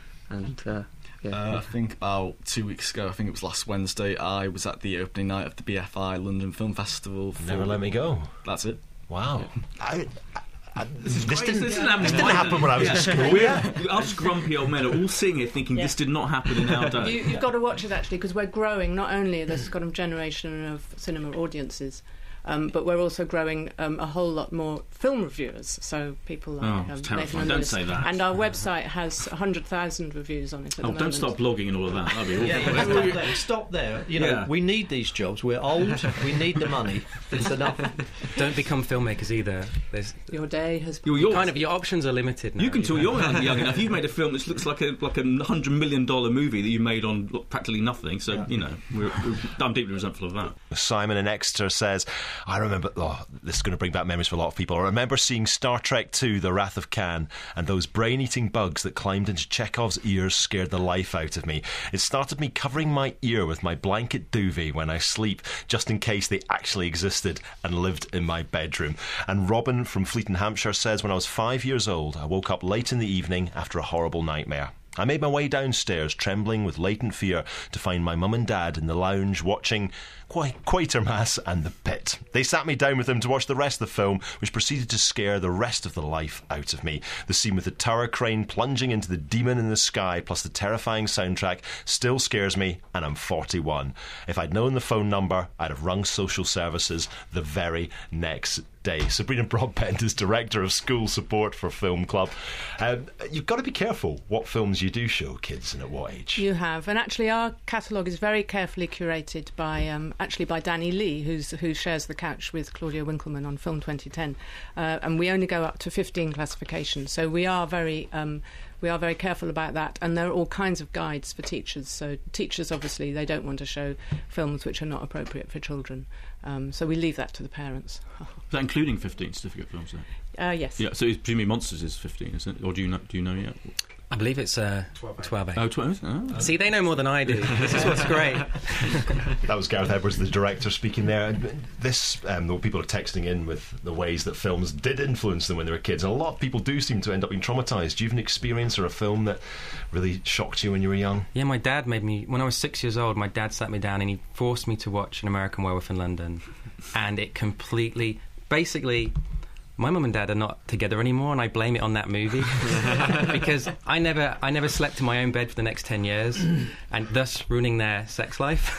And uh, yeah, Uh, I think about two weeks ago, I think it was last Wednesday, I was at the opening night of the B F I London Film Festival. For, Never Let Me Go. That's it. Wow. I, I, this This didn't, this this didn't happen when I was yeah. at school. We're, Yeah. us grumpy old men are all seeing it thinking Yeah. this did not happen in our day. You, you've got to watch it actually because we're growing not only this kind of generation of cinema audiences, um, but we're also growing um, a whole lot more film reviewers. So people like Oh, um, it's Nathan terrifying. and Don't Lewis. say that. And our website has one hundred thousand reviews on it at the Oh, moment. don't stop blogging and all of that. That'd be awful. Yeah, but stop there. Stop there. You know, Yeah. we need these jobs. We're old. We need the money. It's enough. Don't become filmmakers either. There's Your day has You're- you're- kind of your options are limited now. You can tell know. you're young, young enough. You've made a film that looks like a like a hundred million dollar movie that you made on look, practically nothing. So you know, we're, we're, I'm deeply resentful of that. Simon in Exeter says, I remember, oh, this is going to bring back memories for a lot of people. I remember seeing Star Trek two, The Wrath of Khan, and those brain-eating bugs that climbed into Chekhov's ears scared the life out of me. It started me covering my ear with my blanket duvet when I sleep, just in case they actually existed and lived in my bedroom. And Robin from Fleet in Hampshire says, when I was five years old, I woke up late in the evening after a horrible nightmare. I made my way downstairs, trembling with latent fear, to find my mum and dad in the lounge watching Qu- Quatermass and The Pit. They sat me down with them to watch the rest of the film, which proceeded to scare the rest of the life out of me. The scene with the tower crane plunging into the demon in the sky, plus the terrifying soundtrack, still scares me, and I'm forty-one. If I'd known the phone number, I'd have rung social services the very next day. Sabrina Broadbent is Director of School Support for Film Club. Um, you've got to be careful what films you do show kids and at what age. You have, and actually, our catalogue is very carefully curated by, um, actually, by Danny Lee, who's who shares the couch with Claudia Winkleman on Film twenty ten, uh, and we only go up to fifteen classifications. So we are very, um, we are very careful about that, and there are all kinds of guides for teachers. So teachers, obviously, they don't want to show films which are not appropriate for children. Um, so we leave that to the parents. Is that including fifteen certificate films? Then? Uh, yes. Yeah. So it's presumably Monsters is fifteen, isn't it? Or do you know? Do you know yet? I believe it's uh, twelve A. Oh, twelve. Oh. See, they know more than I do. This is what's great. That was Gareth Edwards, the director, speaking there. This, um, though, people are texting in with the ways that films did influence them when they were kids, and a lot of people do seem to end up being traumatised. Do you have an experience or a film that really shocked you when you were young? Yeah, my dad made me, when I was six years old, my dad sat me down and he forced me to watch An American Werewolf in London, and it completely, basically, my mum and dad are not together anymore, and I blame it on that movie because I never, I never slept in my own bed for the next ten years, and thus ruining their sex life.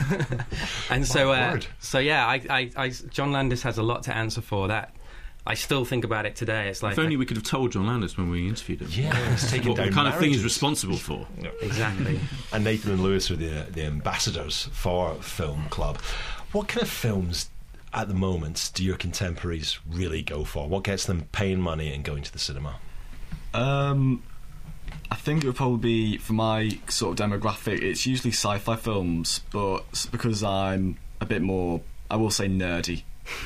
And so, uh, word. so yeah, I, I, I, John Landis has a lot to answer for. That I still think about it today. It's like If only we could have told John Landis when we interviewed him. Yeah, he's taking what down kind of thing he's marriages. responsible for. exactly. And Nathan and Lewis are the, the ambassadors for Film Club. What kind of films at the moment do your contemporaries really go for? What gets them paying money and going to the cinema? Um, I think it would probably be, for my sort of demographic, it's usually sci-fi films, but because I'm a bit more, I will say, nerdy,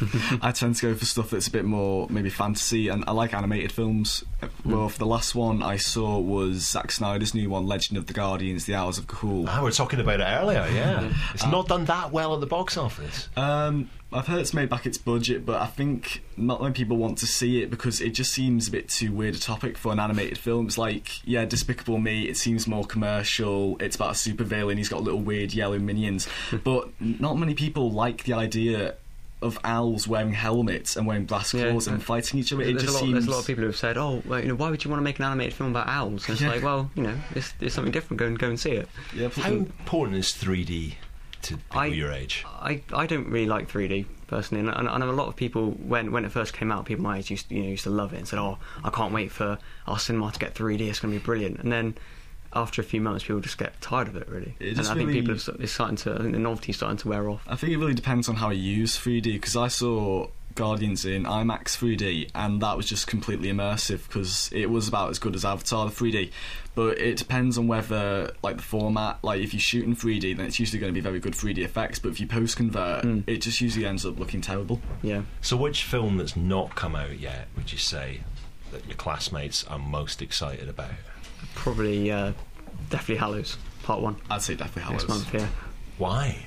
I tend to go for stuff that's a bit more maybe fantasy, and I like animated films. Well, for the last one I saw was Zack Snyder's new one, Legend of the Guardians: The Hours of Kahul. Ah, we were talking about it earlier, yeah. It's uh, not done that well at the box office. Um, I've heard it's made back its budget, but I think not many people want to see it because it just seems a bit too weird a topic for an animated film. It's like, yeah, Despicable Me, it seems more commercial, it's about a supervillain, he's got little weird yellow minions, but not many people like the idea of owls wearing helmets and wearing glass claws yeah. and fighting each other. It there's, just a lot, seems... there's a lot of people who've said, "Oh, well, you know, why would you want to make an animated film about owls?" And it's yeah. like, well, you know, it's, it's something different. Go and go and see it. Yeah, How important is three D to people I, your age? I, I don't really like three D personally, and I know a lot of people when when it first came out, people my age used to, you know used to love it and said, "Oh, I can't wait for our cinema to get three D. It's going to be brilliant." And then after a few months, people just get tired of it, really. It and I really, think people are starting to. I think the novelty's starting to wear off. I think it really depends on how you use three D, because I saw Guardians in IMAX three D, and that was just completely immersive because it was about as good as Avatar, the three D. But it depends on whether, like, the format, like, if you shoot in three D, then it's usually going to be very good three D effects, but if you post-convert, mm. it just usually ends up looking terrible. Yeah. So which film that's not come out yet would you say that your classmates are most excited about? Probably, uh, definitely Hallows, Part One. I'd say definitely Hallows. Next month, yeah. Why?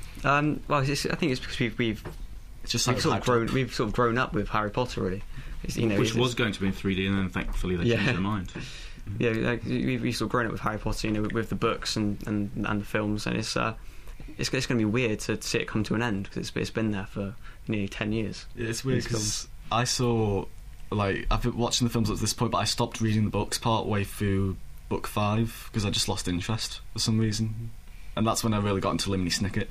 Um, well, it's, I think it's because we've we've, it's just we've like sort of grown we've sort of grown up with Harry Potter, really. It's, you know, Which was going to be in three D, and then thankfully they yeah. changed their mind. Yeah, like, we've, we've sort of grown up with Harry Potter, you know, with, with the books and, and, and the films, and it's uh, it's, it's going to be weird to see it come to an end because it's, it's been there for nearly ten years. Yeah, it's weird because I saw, like, I've been watching the films at this point, but I stopped reading the books part way through book five because I just lost interest for some reason, and that's when I really got into Lemony Snicket.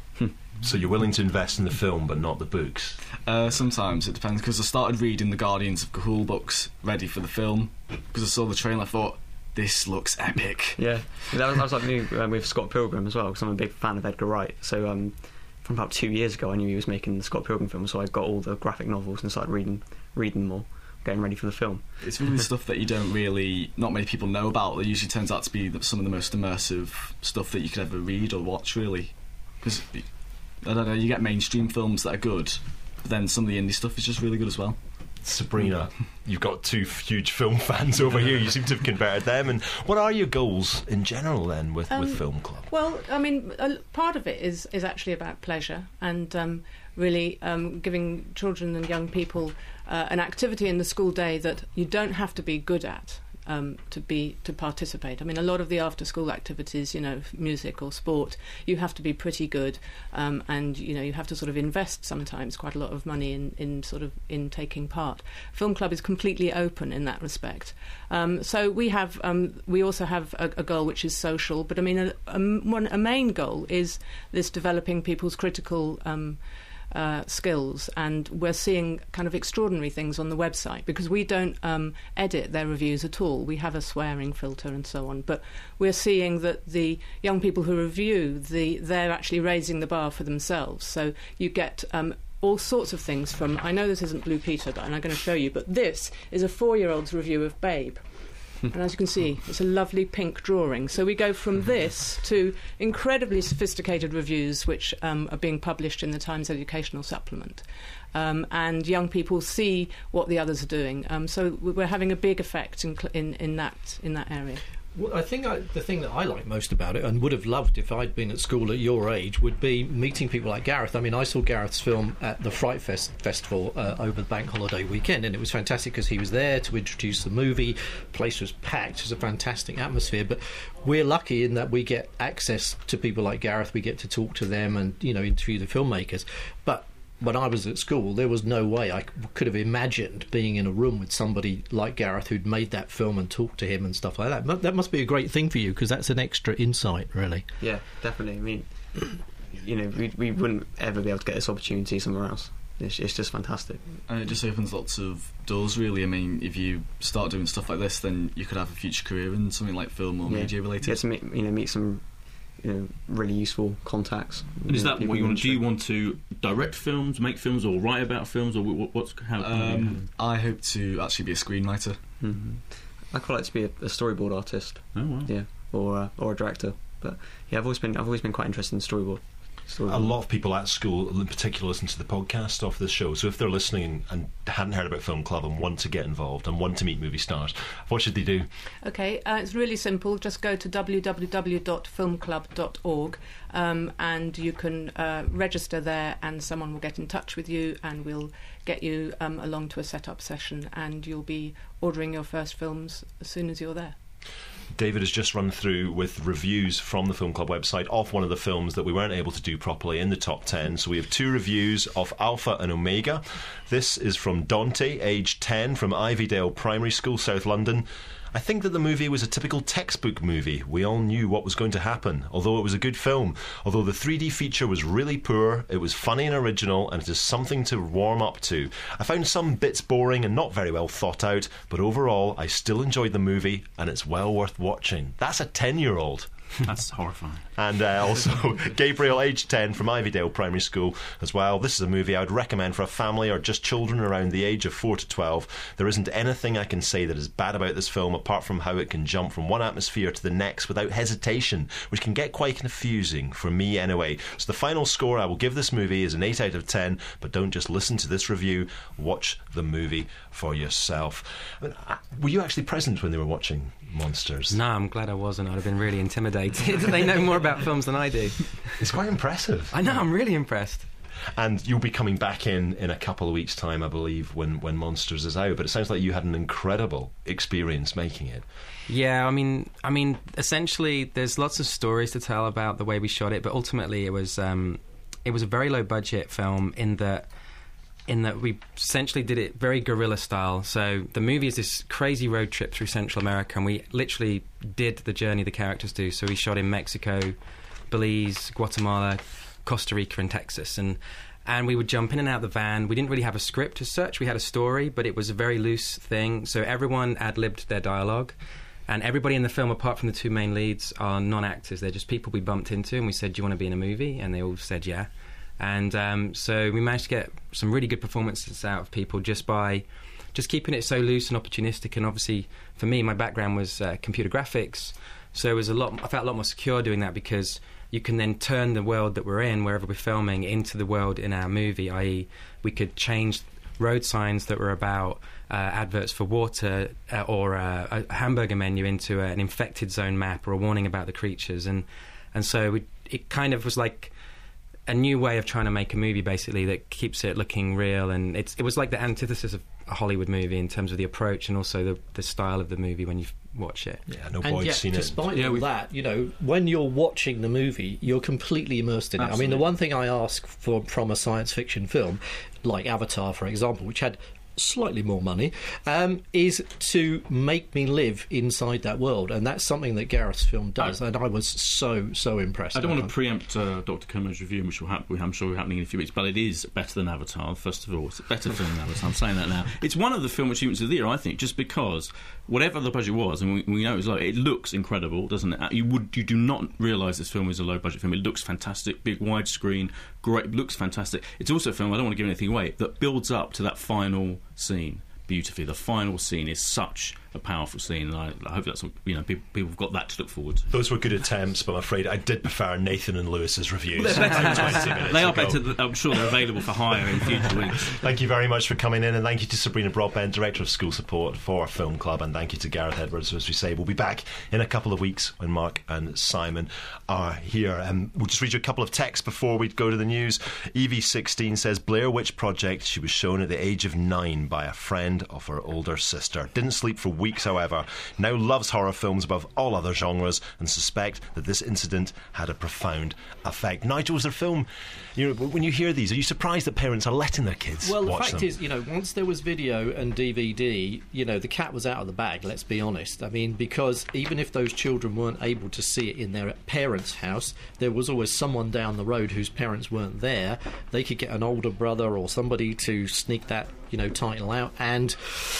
So you're willing to invest in the film but not the books? Uh, sometimes it depends, because I started reading the Guardians of Kahul books ready for the film because I saw the trailer. I thought, this looks epic. Yeah, that was, that was like me um, with Scott Pilgrim as well, because I'm a big fan of Edgar Wright. So um, from about two years ago I knew he was making the Scott Pilgrim film, so I got all the graphic novels and started reading reading them all, getting ready for the film. It's really stuff that you don't really, not many people know about. It usually turns out to be some of the most immersive stuff that you could ever read or watch, really, because I don't know, you get mainstream films that are good, but then some of the indie stuff is just really good as well. Sabrina, you've got two huge film fans over here. You seem to have converted them. And what are your goals in general then with, um, with Film Club? Well, I mean, a, part of it is, is actually about pleasure and um, really um, giving children and young people uh, an activity in the school day that you don't have to be good at. Um, to be to participate. I mean, a lot of the after-school activities, you know, music or sport, you have to be pretty good, um, and you know, you have to sort of invest sometimes quite a lot of money in, in sort of in taking part. Film Club is completely open in that respect. Um, so we have um, we also have a, a goal which is social, but I mean, a, a, one, a main goal is this developing people's critical Um, Uh, skills, and we're seeing kind of extraordinary things on the website because we don't um, edit their reviews at all. We have a swearing filter and so on, but we're seeing that the young people who review, the they're actually raising the bar for themselves. So you get um, all sorts of things from, I know this isn't Blue Peter, but and I'm going to show you, but this is a four-year-old's review of Babe. And as you can see, it's a lovely pink drawing. So we go from this to incredibly sophisticated reviews which um, are being published in the Times Educational Supplement. Um, and young people see what the others are doing. Um, so we're having a big effect in, in, in, that, in that area. Well, I think I, the thing that I like most about it, and would have loved if I'd been at school at your age, would be meeting people like Gareth. I mean, I saw Gareth's film at the Fright Fest Festival uh, over the bank holiday weekend, and it was fantastic because he was there to introduce the movie. The place was packed. It was a fantastic atmosphere. But we're lucky in that we get access to people like Gareth. We get to talk to them and, you know, interview the filmmakers. But when I was at school, there was no way I could have imagined being in a room with somebody like Gareth who'd made that film and talked to him and stuff like that. That must be a great thing for you because that's an extra insight, really. Yeah, definitely. I mean, you know, we we wouldn't ever be able to get this opportunity somewhere else. It's, it's just fantastic. And it just opens lots of doors, really. I mean, if you start doing stuff like this, then you could have a future career in something like film or yeah. media related. Get to meet, you know, meet some you know, really useful contacts. And is know, that people what you in want? the Do you industry. want to direct films, make films, or write about films, or what, what's how? Um, I hope to actually be a screenwriter. Mm-hmm. I quite like to be a, a storyboard artist. Oh wow! Yeah, or uh, or a director. But yeah, I've always been I've always been quite interested in storyboard. storyboard. A lot of people at school, in particular, listen to the podcast of this show. So if they're listening and hadn't heard about Film Club and want to get involved and want to meet movie stars, what should they do? Okay, uh, it's really simple. Just go to w w w dot film club dot org um, and you can uh, register there, and someone will get in touch with you and we'll get you um, along to a set-up session, and you'll be ordering your first films as soon as you're there. David has just run through with reviews from the Film Club website of one of the films that we weren't able to do properly in the top ten. So we have two reviews of Alpha and Omega. This is from Dante, aged ten, from Ivydale Primary School, South London. I think that the movie was a typical textbook movie. We all knew what was going to happen, although it was a good film. Although the three D feature was really poor, it was funny and original, and it is something to warm up to. I found some bits boring and not very well thought out, but overall I still enjoyed the movie, and it's well worth watching. That's a ten-year-old. That's horrifying. And uh, also Gabriel, aged ten, from Ivydale Primary School as well. This is a movie I would recommend for a family or just children around the age of four to twelve. There isn't anything I can say that is bad about this film, apart from how it can jump from one atmosphere to the next without hesitation, which can get quite confusing, for me anyway. So the final score I will give this movie is an eight out of ten, but don't just listen to this review, watch the movie for yourself. I mean, were you actually present when they were watching Monsters? No, I'm glad I wasn't. I'd have been really intimidated. They know more about films than I do. It's quite impressive. I know, I'm really impressed. And you'll be coming back in in a couple of weeks' time, I believe, when, when Monsters is out. But it sounds like you had an incredible experience making it. Yeah, I mean, I mean, essentially, there's lots of stories to tell about the way we shot it, but ultimately, it was um, it was a very low budget film in that. in that we essentially did it very guerrilla style. So the movie is this crazy road trip through Central America, and we literally did the journey the characters do. So we shot in Mexico, Belize, Guatemala, Costa Rica and Texas, and and we would jump in and out of the van. We didn't really have a script as such. We had a story, but it was a very loose thing. So everyone ad-libbed their dialogue, and everybody in the film, apart from the two main leads, are non-actors. They're just people we bumped into, and we said, do you want to be in a movie? And they all said yeah. And um, so we managed to get some really good performances out of people just by just keeping it so loose and opportunistic. And obviously, for me, my background was uh, computer graphics, so it was a lot. I felt a lot more secure doing that, because you can then turn the world that we're in, wherever we're filming, into the world in our movie. that is, we could change road signs that were about uh, adverts for water uh, or uh, a hamburger menu into uh, an infected zone map or a warning about the creatures. And and so we, it kind of was like a new way of trying to make a movie, basically, that keeps it looking real. And it's, it was like the antithesis of a Hollywood movie in terms of the approach and also the, the style of the movie when you watch it. Yeah, no and boy's yet, seen despite it. all Yeah, that, you know, when you're watching the movie, you're completely immersed in it. Absolutely. I mean, the one thing I ask for from a science fiction film, like Avatar, for example, which had slightly more money, um, is to make me live inside that world, and that's something that Gareth's film does, I, and I was so so impressed. I don't want to preempt uh, Doctor Kermo's review, which will happen, I'm sure will be happening in a few weeks, but it is better than Avatar. First of all, it's a better film than Avatar. I'm saying that now. It's one of the film achievements of the year, I think, just because whatever the budget was, and we, we know it was low, it looks incredible, doesn't it? You would you do not realise this film is a low budget film. It looks fantastic, big widescreen, great, looks fantastic. It's also a film, I don't want to give anything away, that builds up to that final scene beautifully. The final scene is such a powerful scene, and I, I hope that's, you know, people, people have got that to look forward to. Those were good attempts, but I'm afraid I did prefer Nathan and Lewis's reviews. Well, they're better. twenty minutes They are ago. better. I'm sure they're available for hire in future weeks. Thank you very much for coming in, and thank you to Sabrina Broadbent, Director of School Support for Film Club, and thank you to Gareth Edwards. As we say, we'll be back in a couple of weeks when Mark and Simon are here. And we'll just read you a couple of texts before we go to the news. Evie sixteen says, Blair Witch Project, she was shown at the age of nine by a friend of her older sister. Didn't sleep for weeks, however. Now loves horror films above all other genres, and suspect that this incident had a profound effect. Nigel, was there a film, you know, when you hear these, are you surprised that parents are letting their kids Well, the watch fact them? is, you know, once there was video and D V D, you know, the cat was out of the bag, let's be honest. I mean, because even if those children weren't able to see it in their parents' house, there was always someone down the road whose parents weren't there. They could get an older brother or somebody to sneak that, you know, title out, and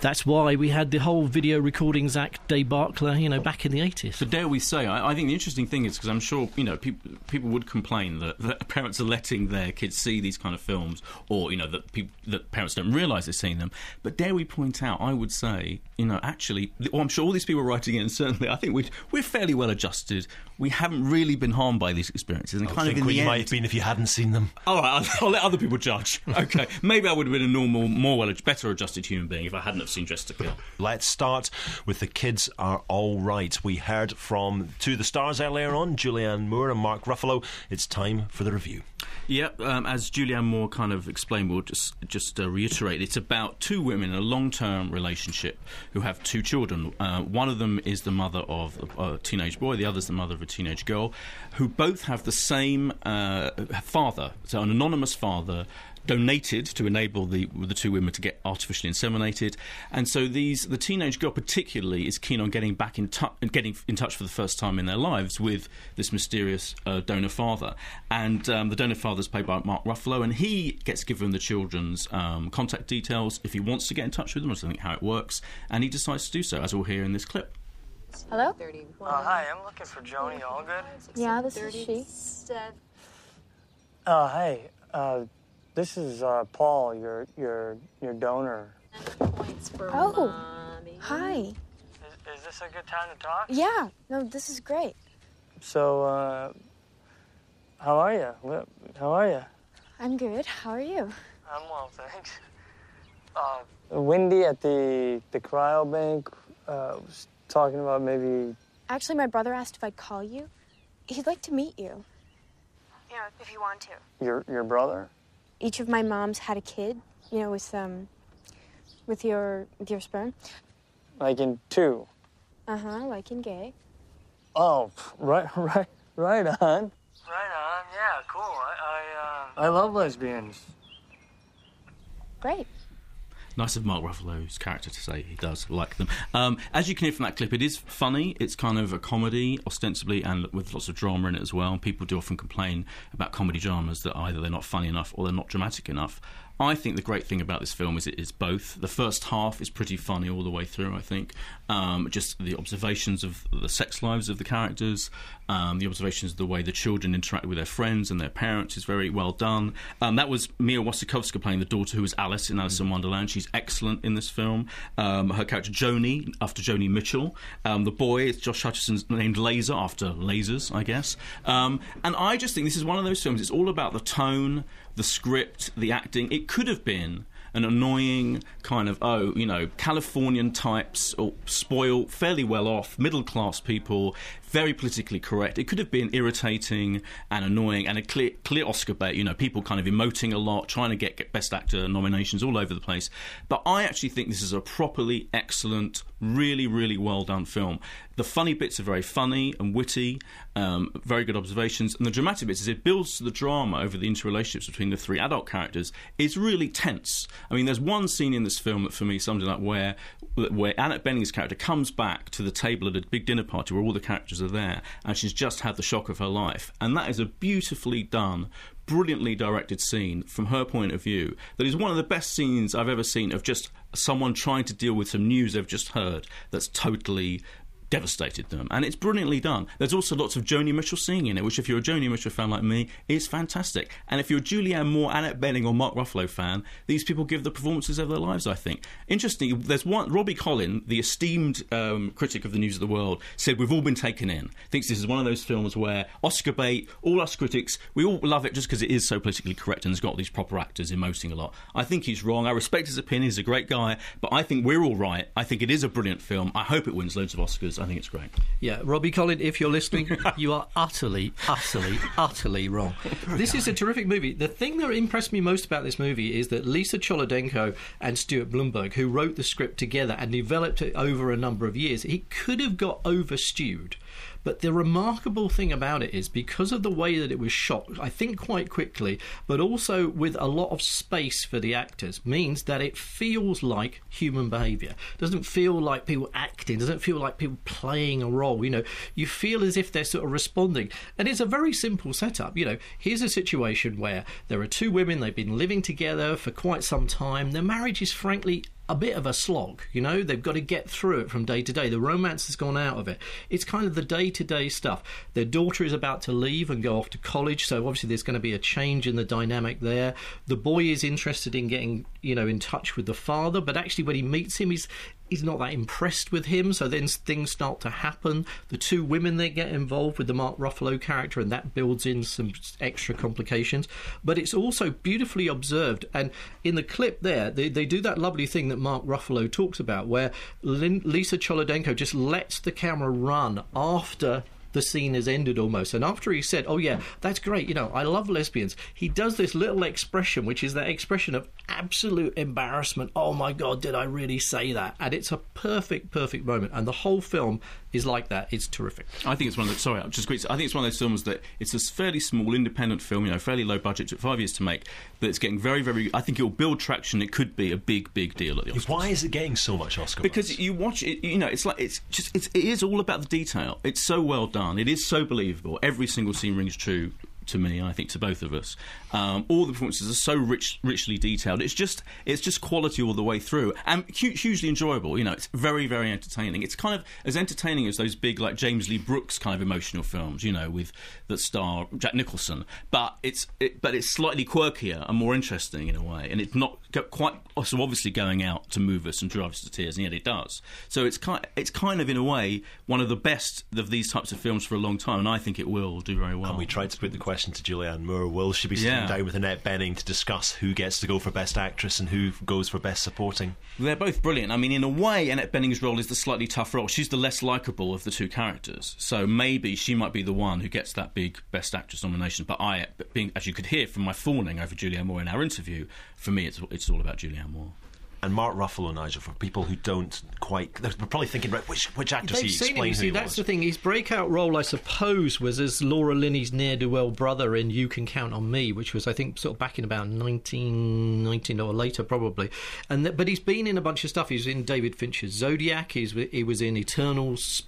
that's why we had the whole Video Recordings Act debacle, you know, back in the eighties. But dare we say, I, I think the interesting thing is, because I'm sure, you know, people people would complain that, that parents are letting their kids see these kind of films, or, you know, that, people, that parents don't realise they're seeing them. But dare we point out, I would say, you know, actually, well, I'm sure all these people writing in, certainly, I think we'd, we're fairly well adjusted. We haven't really been harmed by these experiences. And I kind think of in we the might end, have been if you hadn't seen them. All right, I'll, I'll let other people judge. Okay, maybe I would have been a normal, more well, better adjusted human being if I hadn't have seen Dressed to Kill. Let's start with The Kids Are All Right. We heard from two of the stars earlier on, Julianne Moore and Mark Ruffalo. It's time for the review. Yeah, um, as Julianne Moore kind of explained, we'll just, just uh, reiterate, it's about two women in a long-term relationship who have two children. Uh, one of them is the mother of a, a teenage boy, the other's the mother of a teenage girl, who both have the same uh, father, so an anonymous father, donated to enable the the two women to get artificially inseminated, and so these the teenage girl particularly is keen on getting back in touch, getting in touch for the first time in their lives with this mysterious uh, donor father, and um, the donor father is played by Mark Ruffalo, and he gets given the children's um, contact details if he wants to get in touch with them. I don't think how it works, and he decides to do so, as we'll hear in this clip. Hello? Uh, hi, I'm looking for Joni Allgood. Yeah, this is she. Oh, hey. Uh, this is uh, Paul, your your your donor. Oh, hi. Is, is this a good time to talk? Yeah, no, this is great. So, uh, how are you? How are you? I'm good. How are you? I'm well, thanks. Uh, Wendy at the the cryobank uh, was talking about maybe. Actually, my brother asked if I'd call you. He'd like to meet you. Yeah, if you want to. Your your brother? Each of my moms had a kid, you know, with um, with your with your sperm. Like in two. Uh huh. Like in gay. Oh, right, right, right on. Right on. Yeah, cool. I I, uh, I love lesbians. Great. Nice of Mark Ruffalo's character to say he does like them. Um, as you can hear from that clip, it is funny. It's kind of a comedy, ostensibly, and with lots of drama in it as well. And people do often complain about comedy dramas that either they're not funny enough or they're not dramatic enough. I think the great thing about this film is it is both. The first half is pretty funny all the way through, I think. Um, just the observations of the sex lives of the characters, um, the observations of the way the children interact with their friends and their parents is very well done. Um, that was Mia Wasikowska playing the daughter who was Alice in Alice in Wonderland. She's excellent in this film. Um, her character Joni, after Joni Mitchell. Um, the boy is Josh Hutcherson's named Laser, after lasers, I guess. Um, and I just think this is one of those films, it's all about the tone, the script, the acting. It could have been an annoying kind of, oh, you know, Californian types, or spoiled, fairly well off, middle class people, very politically correct. It could have been irritating and annoying and a clear, clear Oscar bait, you know, people kind of emoting a lot, trying to get, get Best Actor nominations all over the place. But I actually think this is a properly excellent, really, really well done film. The funny bits are very funny and witty, um, very good observations, and the dramatic bits, as it builds to the drama over the interrelationships between the three adult characters, is really tense. I mean, there's one scene in this film that for me sums it up where, where Annette Bening's character comes back to the table at a big dinner party where all the characters are there, and she's just had the shock of her life, and that is a beautifully done, brilliantly directed scene from her point of view that is one of the best scenes I've ever seen of just someone trying to deal with some news they've just heard that's totally devastated them, and it's brilliantly done. There's also lots of Joni Mitchell singing in it, which if you're a Joni Mitchell fan like me, is fantastic. And if you're a Julianne Moore, Annette Bening or Mark Ruffalo fan, these people give the performances of their lives, I think. Interestingly, there's one, Robbie Collin, the esteemed um, critic of the News of the World, said we've all been taken in. Thinks this is one of those films where Oscar bait, all us critics, we all love it just because it is so politically correct and has got these proper actors emoting a lot. I think he's wrong. I respect his opinion. He's a great guy, but I think we're all right. I think it is a brilliant film. I hope it wins loads of Oscars. I think it's great. Yeah, Robbie Collin, if you're listening, you are utterly, utterly, utterly wrong. This is a terrific movie. The thing that impressed me most about this movie is that Lisa Cholodenko and Stuart Blumberg, who wrote the script together and developed it over a number of years, it could have got overstewed. But the remarkable thing about it is because of the way that it was shot, I think quite quickly, but also with a lot of space for the actors, means that it feels like human behaviour. It doesn't feel like people acting, doesn't feel like people playing a role. You know, you feel as if they're sort of responding. And it's a very simple setup. You know, here's a situation where there are two women, they've been living together for quite some time. Their marriage is frankly a bit of a slog, you know. They've got to get through it from day to day. The romance has gone out of it. It's kind of the day-to-day stuff. Their daughter is about to leave and go off to college, so obviously there's going to be a change in the dynamic there. The boy is interested in getting, you know, in touch with the father, but actually when he meets him, he's he's not that impressed with him, so then things start to happen. The two women that get involved with the Mark Ruffalo character, and that builds in some extra complications. But it's also beautifully observed, and in the clip there, they, they do that lovely thing that Mark Ruffalo talks about, where Lin- Lisa Cholodenko just lets the camera run after the scene has ended almost, and after he said, oh yeah, that's great, you know, I love lesbians, he does this little expression, which is that expression of absolute embarrassment. Oh my god, did I really say that? And it's a perfect perfect moment, and the whole film is like that. It's terrific. I think it's one of the, sorry, just quick, I think it's one of those films that it's a fairly small independent film, you know, fairly low budget, took five years to make, but it's getting very very, I think it will build traction. It could be a big big deal at the Oscars. Why is it getting so much Oscar because buzz? You watch it, you know, it's like it's just it's, it is all about the detail. It's so well done. It is so believable. Every single scene rings true to me, I think, to both of us. Um, all the performances are so rich, richly detailed. It's just, it's just quality all the way through, and hu- hugely enjoyable. You know, it's very, very entertaining. It's kind of as entertaining as those big, like James Lee Brooks kind of emotional films, you know, with that star Jack Nicholson. But it's, it, but it's slightly quirkier and more interesting in a way, and it's not quite so obviously going out to move us and drive us to tears, and yet it does. So it's kind, it's kind of in a way one of the best of these types of films for a long time, and I think it will do very well. And we tried to put the question to Julianne Moore, will she be sitting Yeah. down with Annette Bening to discuss who gets to go for Best Actress and who goes for Best Supporting? They're both brilliant. I mean, in a way, Annette Bening's role is the slightly tough role. She's the less likeable of the two characters, so maybe she might be the one who gets that big Best Actress nomination. But I, being, as you could hear from my fawning over Julianne Moore in our interview, for me it's, it's all about Julianne Moore. And Mark Ruffalo, Nigel, for people who don't quite, they're probably thinking, right, which which actor They've he seen him, explain you who see, he that's was. the thing. His breakout role, I suppose, was as Laura Linney's ne'er-do-well brother in You Can Count on Me, which was, I think, sort of back in about nineteen nineteen or later, probably. And th- but he's been in a bunch of stuff. He was in David Fincher's Zodiac. He's, he was in Eternals.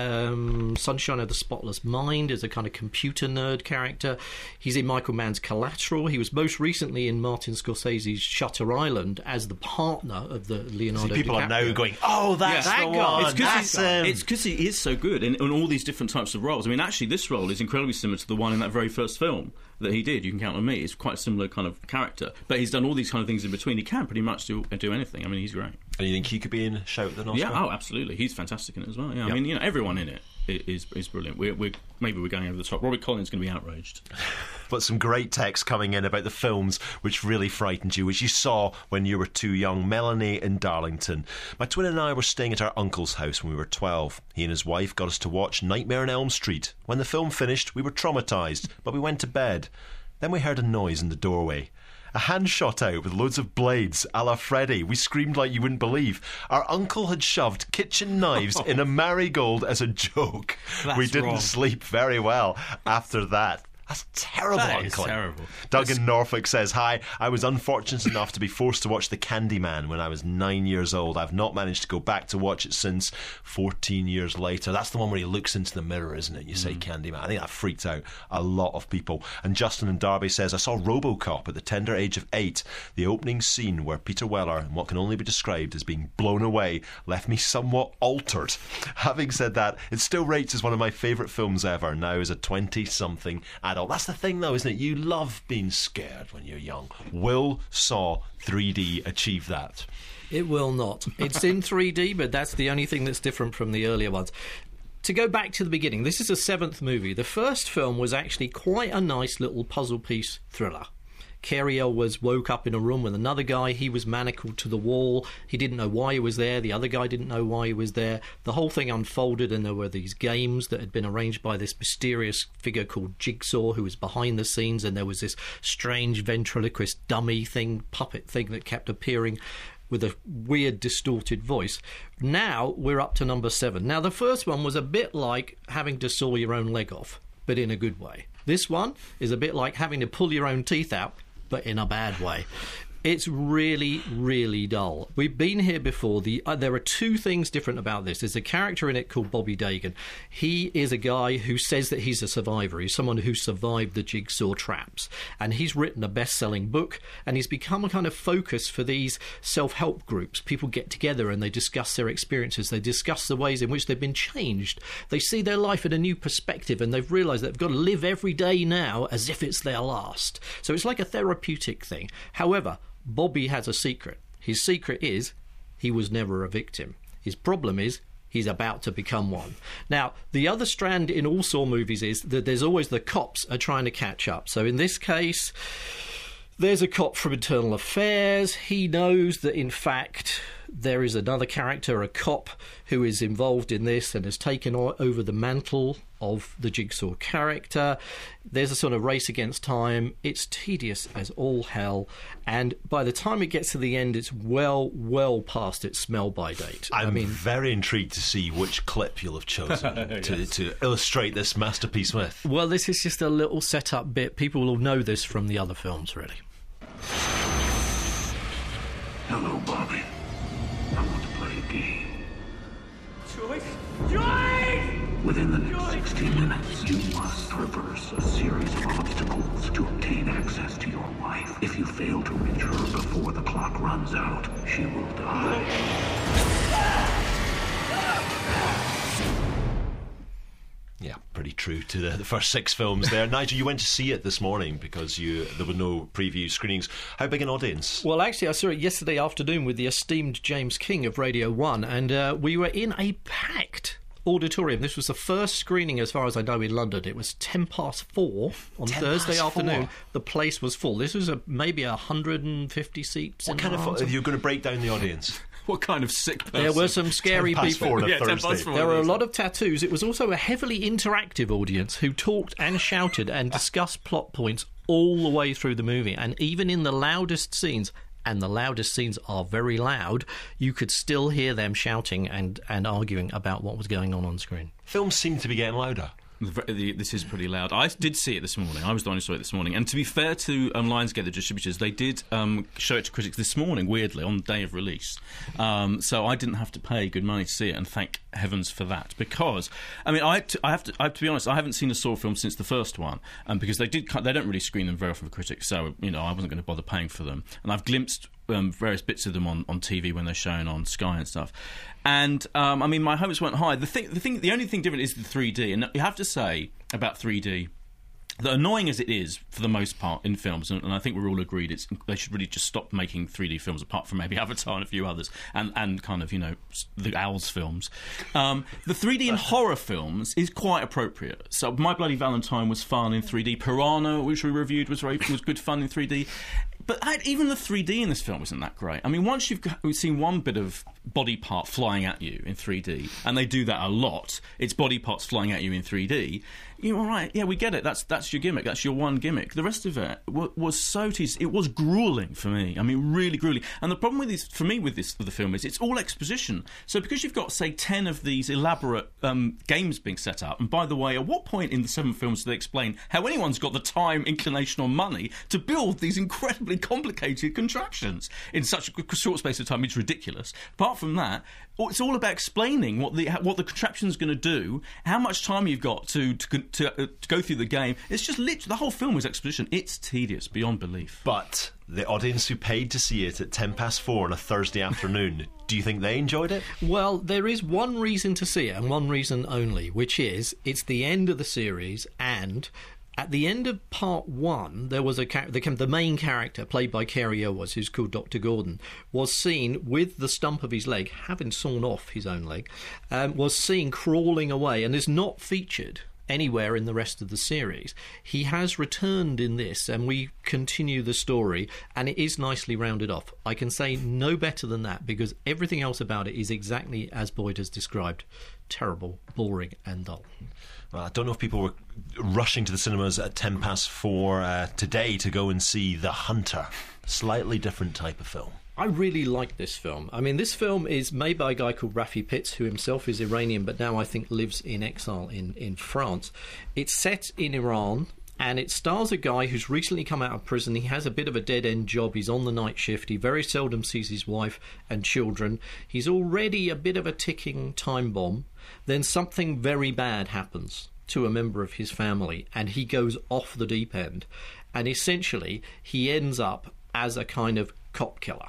Um, Sunshine of the Spotless Mind as a kind of computer nerd character. He's in Michael Mann's Collateral. He was most recently in Martin Scorsese's Shutter Island as the partner of the Leonardo See, people DiCaprio. are now going, oh, that's Yeah, the that guy. one. It's because That's him. it's because he is so good in, in all these different types of roles. I mean, actually, this role is incredibly similar to the one in that very first film that he did. You Can Count on Me. It's quite a similar kind of character, but he's done all these kind of things in between. He can pretty much do do anything. I mean, he's great. And you think he could be in Shout at the Oscar? Yeah, oh, absolutely. He's fantastic in it as well. Yeah, Yep. I mean, you know, everyone in it is is brilliant. We're, we're maybe we're going over the top. Robert Collins is going to be outraged. But some great text coming in about the films which really frightened you, which you saw when you were too young. Melanie in Darlington. My twin and I were staying at our uncle's house when we were twelve. He and his wife got us to watch Nightmare on Elm Street. When the film finished, we were traumatised, but we went to bed. Then we heard a noise in the doorway. A hand shot out with loads of blades, a la Freddy. We screamed like you wouldn't believe. Our uncle had shoved kitchen knives in a marigold as a joke. That's we didn't wrong. sleep very well after that. That's terrible, That is Uncle. terrible. Doug That's- in Norfolk says, hi, I was unfortunate enough to be forced to watch The Candyman when I was nine years old. I've not managed to go back to watch it since fourteen years later. That's the one where he looks into the mirror, isn't it? You say Candyman. I think that freaked out a lot of people. And Justin in Derby says, I saw RoboCop at the tender age of eight. The opening scene where Peter Weller, in what can only be described as being blown away, left me somewhat altered. Having said that, it still rates as one of my favourite films ever, now as a twenty-something adult. That's the thing, though, isn't it? You love being scared when you're young. Will Saw three D achieve that? It will not. It's in three D, but that's the only thing that's different from the earlier ones. To go back to the beginning, this is a seventh movie. The first film was actually quite a nice little puzzle piece thriller. Cary Elwes woke up in a room with another guy. He was manacled to the wall. He didn't know why he was there. The other guy didn't know why he was there. The whole thing unfolded, and there were these games that had been arranged by this mysterious figure called Jigsaw, who was behind the scenes, and there was this strange ventriloquist dummy thing, puppet thing that kept appearing with a weird distorted voice. Now we're up to number seven. Now the first one was a bit like having to saw your own leg off, but in a good way. This one is a bit like having to pull your own teeth out, but in a bad way. It's really, really dull. We've been here before. The uh, there are two things different about this. There's a character in it called Bobby Dagan. He is a guy who says that he's a survivor. He's someone who survived the Jigsaw traps. And he's written a best-selling book, and he's become a kind of focus for these self-help groups. People get together and they discuss their experiences. They discuss the ways in which they've been changed. They see their life in a new perspective, and they've realised that they've got to live every day now as if it's their last. So it's like a therapeutic thing. However, Bobby has a secret. His secret is he was never a victim. His problem is he's about to become one. Now, the other strand in all Saw movies is that there's always the cops are trying to catch up. So in this case, there's a cop from Internal Affairs. He knows that, in fact, there is another character, a cop, who is involved in this and has taken o- over the mantle of the Jigsaw character. There's a sort of race against time. It's tedious as all hell, and by the time it gets to the end, it's well, well past its smell-by date. I'm I mean, very intrigued to see which clip you'll have chosen to, Yes. to illustrate this masterpiece with. Well, this is just a little set-up bit. People will know this from the other films, really. Hello, Bobby. I want to play a game. Joyce! Joyce! Within the next sixty minutes, you must traverse a series of obstacles to obtain access to your wife. If you fail to reach her before the clock runs out, she will die. Yeah, pretty true to the, the first six films there. Nigel, you went to see it this morning because you there were no preview screenings. How big an audience? Well, actually, I saw it yesterday afternoon with the esteemed James King of Radio one, and uh, we were in a packed auditorium. This was the first screening, as far as I know, in London. It was ten past four on ten Thursday past afternoon. four. The place was full. This was a, maybe one hundred fifty seats. What in kind the of... arms. You're going to break down the audience? What kind of sick person? There were some scary ten past people. four on a Yeah, ten Thursday. past four. There were a lot of tattoos. It was also a heavily interactive audience who talked and shouted and discussed plot points all the way through the movie. And even in the loudest scenes, and the loudest scenes are very loud, you could still hear them shouting and, and arguing about what was going on on screen. Films seem to be getting louder. The- the- This is pretty loud. I did see it this morning. I was the one who saw it this morning. And to be fair to um, Lionsgate, the distributors, they did um, show it to critics this morning, weirdly, on the day of release. Um, so I didn't have to pay good money to see it, and thank heavens for that. Because, I mean, I, t- I, have, to, I have to be honest, I haven't seen a Saw film since the first one, um, because they did. They don't really screen them very often for critics, so, you know, I wasn't going to bother paying for them. And I've glimpsed Um, various bits of them on, on T V when they're shown on Sky and stuff, and um, I mean my hopes weren't high. The thing, the thing, the only thing different is the three D, and you have to say about three D, that annoying as it is for the most part in films, and, and I think we're all agreed, it's they should really just stop making three D films, apart from maybe Avatar and a few others, and and kind of, you know, the Owls films. Um, the three D in horror films is quite appropriate. So My Bloody Valentine was fun in three D. Piranha, which we reviewed, was very was good fun in three D. But I, even the three D in this film isn't that great. I mean, once you've got, we've seen one bit of body part flying at you in three D, and they do that a lot, it's body parts flying at you in three D, you're all right, yeah, we get it, that's that's your gimmick, that's your one gimmick. The rest of it w- was so tedious. It was gruelling for me. I mean, really gruelling. And the problem with this, for me, with this with the film is it's all exposition. So because you've got, say, ten of these elaborate um, games being set up, and by the way, at what point in the seven films do they explain how anyone's got the time, inclination, or money to build these incredibly complicated contraptions in such a short space of time? It's ridiculous. Apart from that, it's all about explaining what the what the contraption's going to do, how much time you've got to to, to, uh, to go through the game. It's just literally the whole film is exposition. It's tedious beyond belief. But the audience who paid to see it at ten past four on a Thursday afternoon, do you think they enjoyed it? Well, there is one reason to see it, and one reason only, which is it's the end of the series, and at the end of part one, there was a char- the, the main character, played by Cary Elwes, who's called Doctor Gordon, was seen with the stump of his leg, having sawn off his own leg, um, was seen crawling away, and is not featured anywhere in the rest of the series. He has returned in this, and we continue the story, and it is nicely rounded off. I can say no better than that, because everything else about it is exactly as Boyd has described. Terrible, boring, and dull. Well, I don't know if people were rushing to the cinemas at ten past four uh, today to go and see The Hunter. Slightly different type of film. I really like this film. I mean, this film is made by a guy called Rafi Pitts, who himself is Iranian, but now I think lives in exile in, in France. It's set in Iran. And it stars a guy who's recently come out of prison. He has a bit of a dead-end job. He's on the night shift. He very seldom sees his wife and children. He's already a bit of a ticking time bomb. Then something very bad happens to a member of his family, and he goes off the deep end. And essentially, he ends up as a kind of cop killer.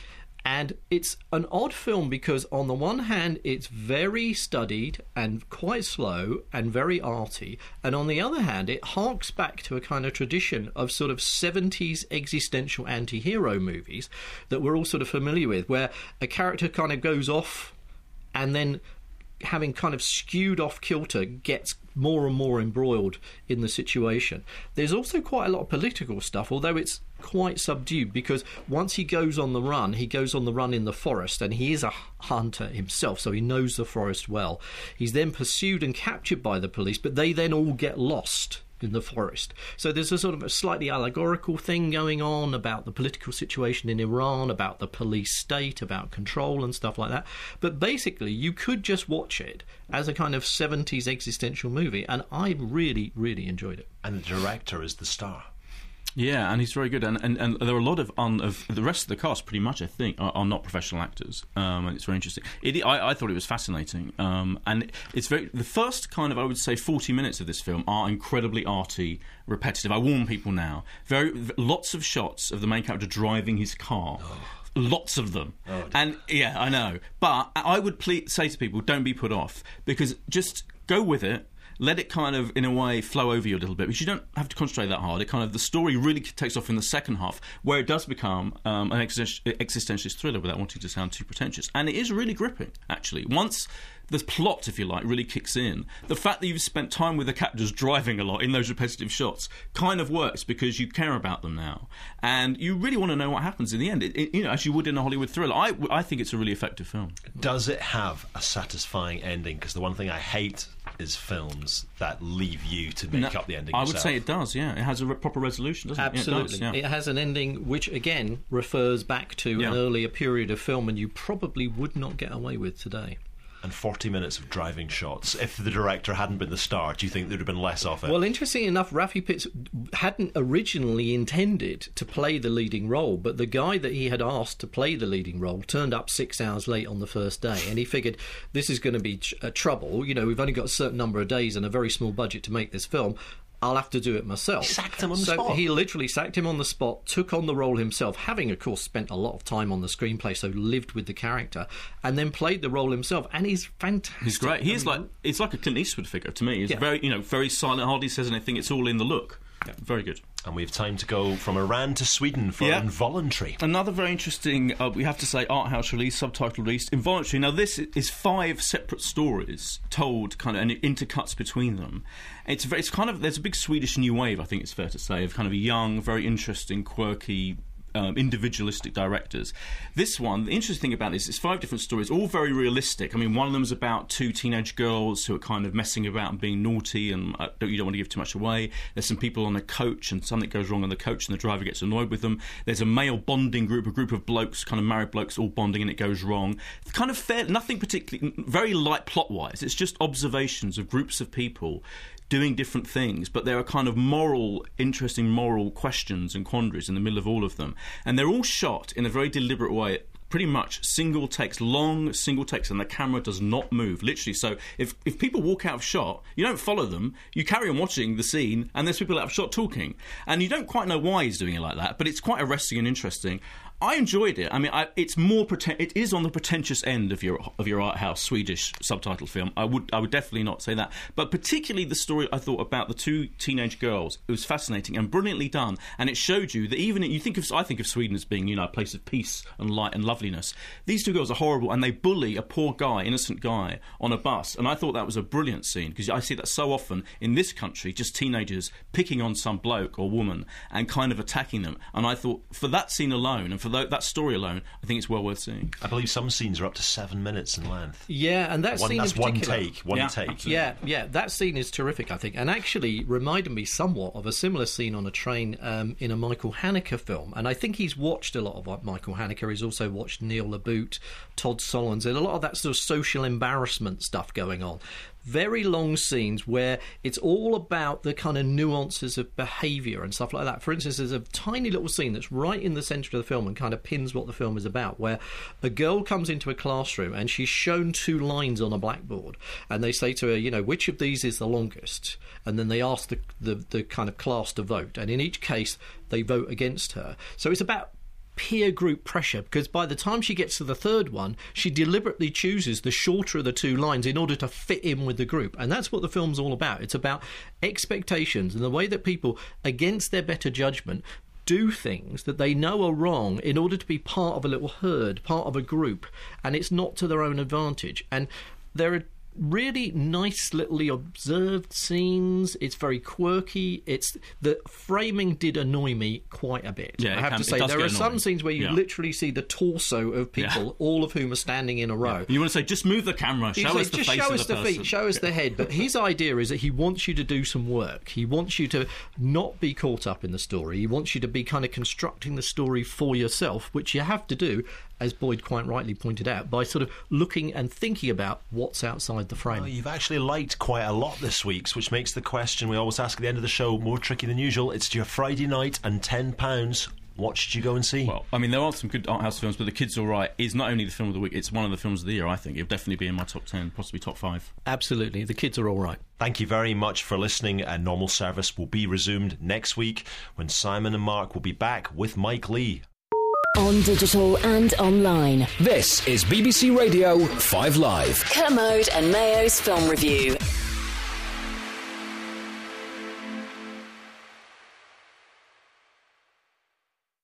And it's an odd film because on the one hand it's very studied and quite slow and very arty, and on the other hand it harks back to a kind of tradition of sort of seventies existential anti-hero movies that we're all sort of familiar with, where a character kind of goes off and then, having kind of skewed off kilter, gets more and more embroiled in the situation. There's also quite a lot of political stuff, although it's quite subdued, because once he goes on the run, he goes on the run in the forest, and he is a hunter himself, so he knows the forest well. He's then pursued and captured by the police, but they then all get lost in the forest. So there's a sort of a slightly allegorical thing going on about the political situation in Iran, about the police state, about control and stuff like that. But basically, you could just watch it as a kind of seventies existential movie, and I really, really enjoyed it. And the director is the star. Yeah, and he's very good, and, and, and there are a lot of un, of the rest of the cast. Pretty much, I think, are, are not professional actors, um, and it's very interesting. It, I, I thought it was fascinating, um, and it's very. The first kind of, I would say, forty minutes of this film are incredibly arty, repetitive. I warn people now. Very lots of shots of the main character driving his car. Oh. Lots of them. Oh, and yeah, I know, but I would ple- say to people, don't be put off, because just go with it. Let it kind of, in a way, flow over you a little bit, because you don't have to concentrate that hard. It kind of, the story really takes off in the second half, where it does become um, an existen- existentialist thriller, without wanting to sound too pretentious. And it is really gripping, actually. Once the plot, if you like, really kicks in, the fact that you've spent time with the characters driving a lot in those repetitive shots kind of works, because you care about them now, and you really want to know what happens in the end. It, it, you know, as you would in a Hollywood thriller. I, I think it's a really effective film. Does it have a satisfying ending? Because the one thing I hate is films that leave you to make no, up the ending I yourself. would say it does, yeah. It has a re- proper resolution, doesn't Absolutely. it? Absolutely. Yeah, it, does, yeah. It has an ending which, again, refers back to yeah. an earlier period of film, and you probably would not get away with today. And forty minutes of driving shots. If the director hadn't been the star, do you think there'd have been less of it? Well, interestingly enough, Raffi Pitts hadn't originally intended to play the leading role, but the guy that he had asked to play the leading role turned up six hours late on the first day, and he figured, this is going to be tr- uh, trouble. You know, we've only got a certain number of days and a very small budget to make this film. I'll have to do it myself. He sacked him on the so spot. So he literally sacked him on the spot, took on the role himself, having, of course, spent a lot of time on the screenplay, so lived with the character, and then played the role himself. And he's fantastic. He's great. He is like, it's like a Clint Eastwood figure to me. He's yeah. very, you know, very silent, hardly says anything. It's all in the look. Yeah. Very good. And we have time to go from Iran to Sweden for yeah. Involuntary. Another very interesting, uh, we have to say, art house release, subtitle release, Involuntary. Now, this is five separate stories told, kind of, and it intercuts between them. It's very, it's kind of, there's a big Swedish new wave, I think it's fair to say, of kind of young, very interesting, quirky, Um, individualistic directors. This one, the interesting thing about this, it's five different stories, all very realistic. I mean, one of them is about two teenage girls who are kind of messing about and being naughty, and uh, don't, you don't want to give too much away. There's some people on a coach, and something goes wrong on the coach, and the driver gets annoyed with them. There's a male bonding group, a group of blokes, kind of married blokes, all bonding, and it goes wrong. It's kind of fair, nothing particularly, very light plot-wise. It's just observations of groups of people doing different things, but there are kind of moral, interesting moral questions and quandaries in the middle of all of them. And they're all shot in a very deliberate way, pretty much single takes, long single takes, and the camera does not move, literally. So if, if people walk out of shot, you don't follow them, you carry on watching the scene, and there's people out of shot talking. And you don't quite know why he's doing it like that, but it's quite arresting and interesting. I enjoyed it. I mean, I, it's more preten- it is on the pretentious end of your of your art house Swedish subtitle film. I would I would definitely not say that. But particularly the story I thought about the two teenage girls, it was fascinating and brilliantly done. And it showed you that even you think of I think of Sweden as being, you know, a place of peace and light and loveliness. These two girls are horrible, and they bully a poor guy, innocent guy, on a bus. And I thought that was a brilliant scene, because I see that so often in this country, just teenagers picking on some bloke or woman and kind of attacking them. And I thought, for that scene alone and for that story alone, I think it's well worth seeing. I believe some scenes are up to seven minutes in length. Yeah, and that one, scene that's in particular, one take, one yeah, take. Absolutely. Yeah, yeah, that scene is terrific, I think, and actually reminded me somewhat of a similar scene on a train um, in a Michael Haneke film. And I think he's watched a lot of what Michael Haneke. He's also watched Neil LaBute, Todd Solondz, and a lot of that sort of social embarrassment stuff going on. very long scenes where it's all about the kind of nuances of behaviour and stuff like that. For instance, there's a tiny little scene that's right in the centre of the film and kind of pins what the film is about, where a girl comes into a classroom and she's shown two lines on a blackboard, and they say to her, you know, which of these is the longest? And then they ask the, the, the kind of class to vote, and in each case they vote against her. So it's about peer group pressure, because by the time she gets to the third one, she deliberately chooses the shorter of the two lines in order to fit in with the group. And that's what the film's all about. It's about expectations and the way that people, against their better judgment, do things that they know are wrong in order to be part of a little herd, part of a group, and it's not to their own advantage. And there are really nice little observed scenes. It's very quirky. It's the framing did annoy me quite a bit. Yeah, I have can, to say there are some annoying. scenes where you yeah. literally see the torso of people, yeah. all of whom are standing in a row. Yeah. You want to say, just move the camera, show say, us the just face show of us the, the person. feet, show us the head. But his idea is that he wants you to do some work. He wants you to not be caught up in the story. He wants you to be kind of constructing the story for yourself, which you have to do, as Boyd quite rightly pointed out, by sort of looking and thinking about what's outside the frame. Well, you've actually liked quite a lot this week, which makes the question we always ask at the end of the show more tricky than usual. It's your Friday night and ten pounds. What should you go and see? Well, I mean, there are some good art house films, but The Kid's All Right is not only the film of the week, it's one of the films of the year, I think. It'll definitely be in my top ten, possibly top five. Absolutely. The Kids Are All Right. Thank you very much for listening. And normal service will be resumed next week when Simon and Mark will be back with Mike Lee. On digital and online. This is B B C Radio five Live. Kermode and Mayo's Film Review.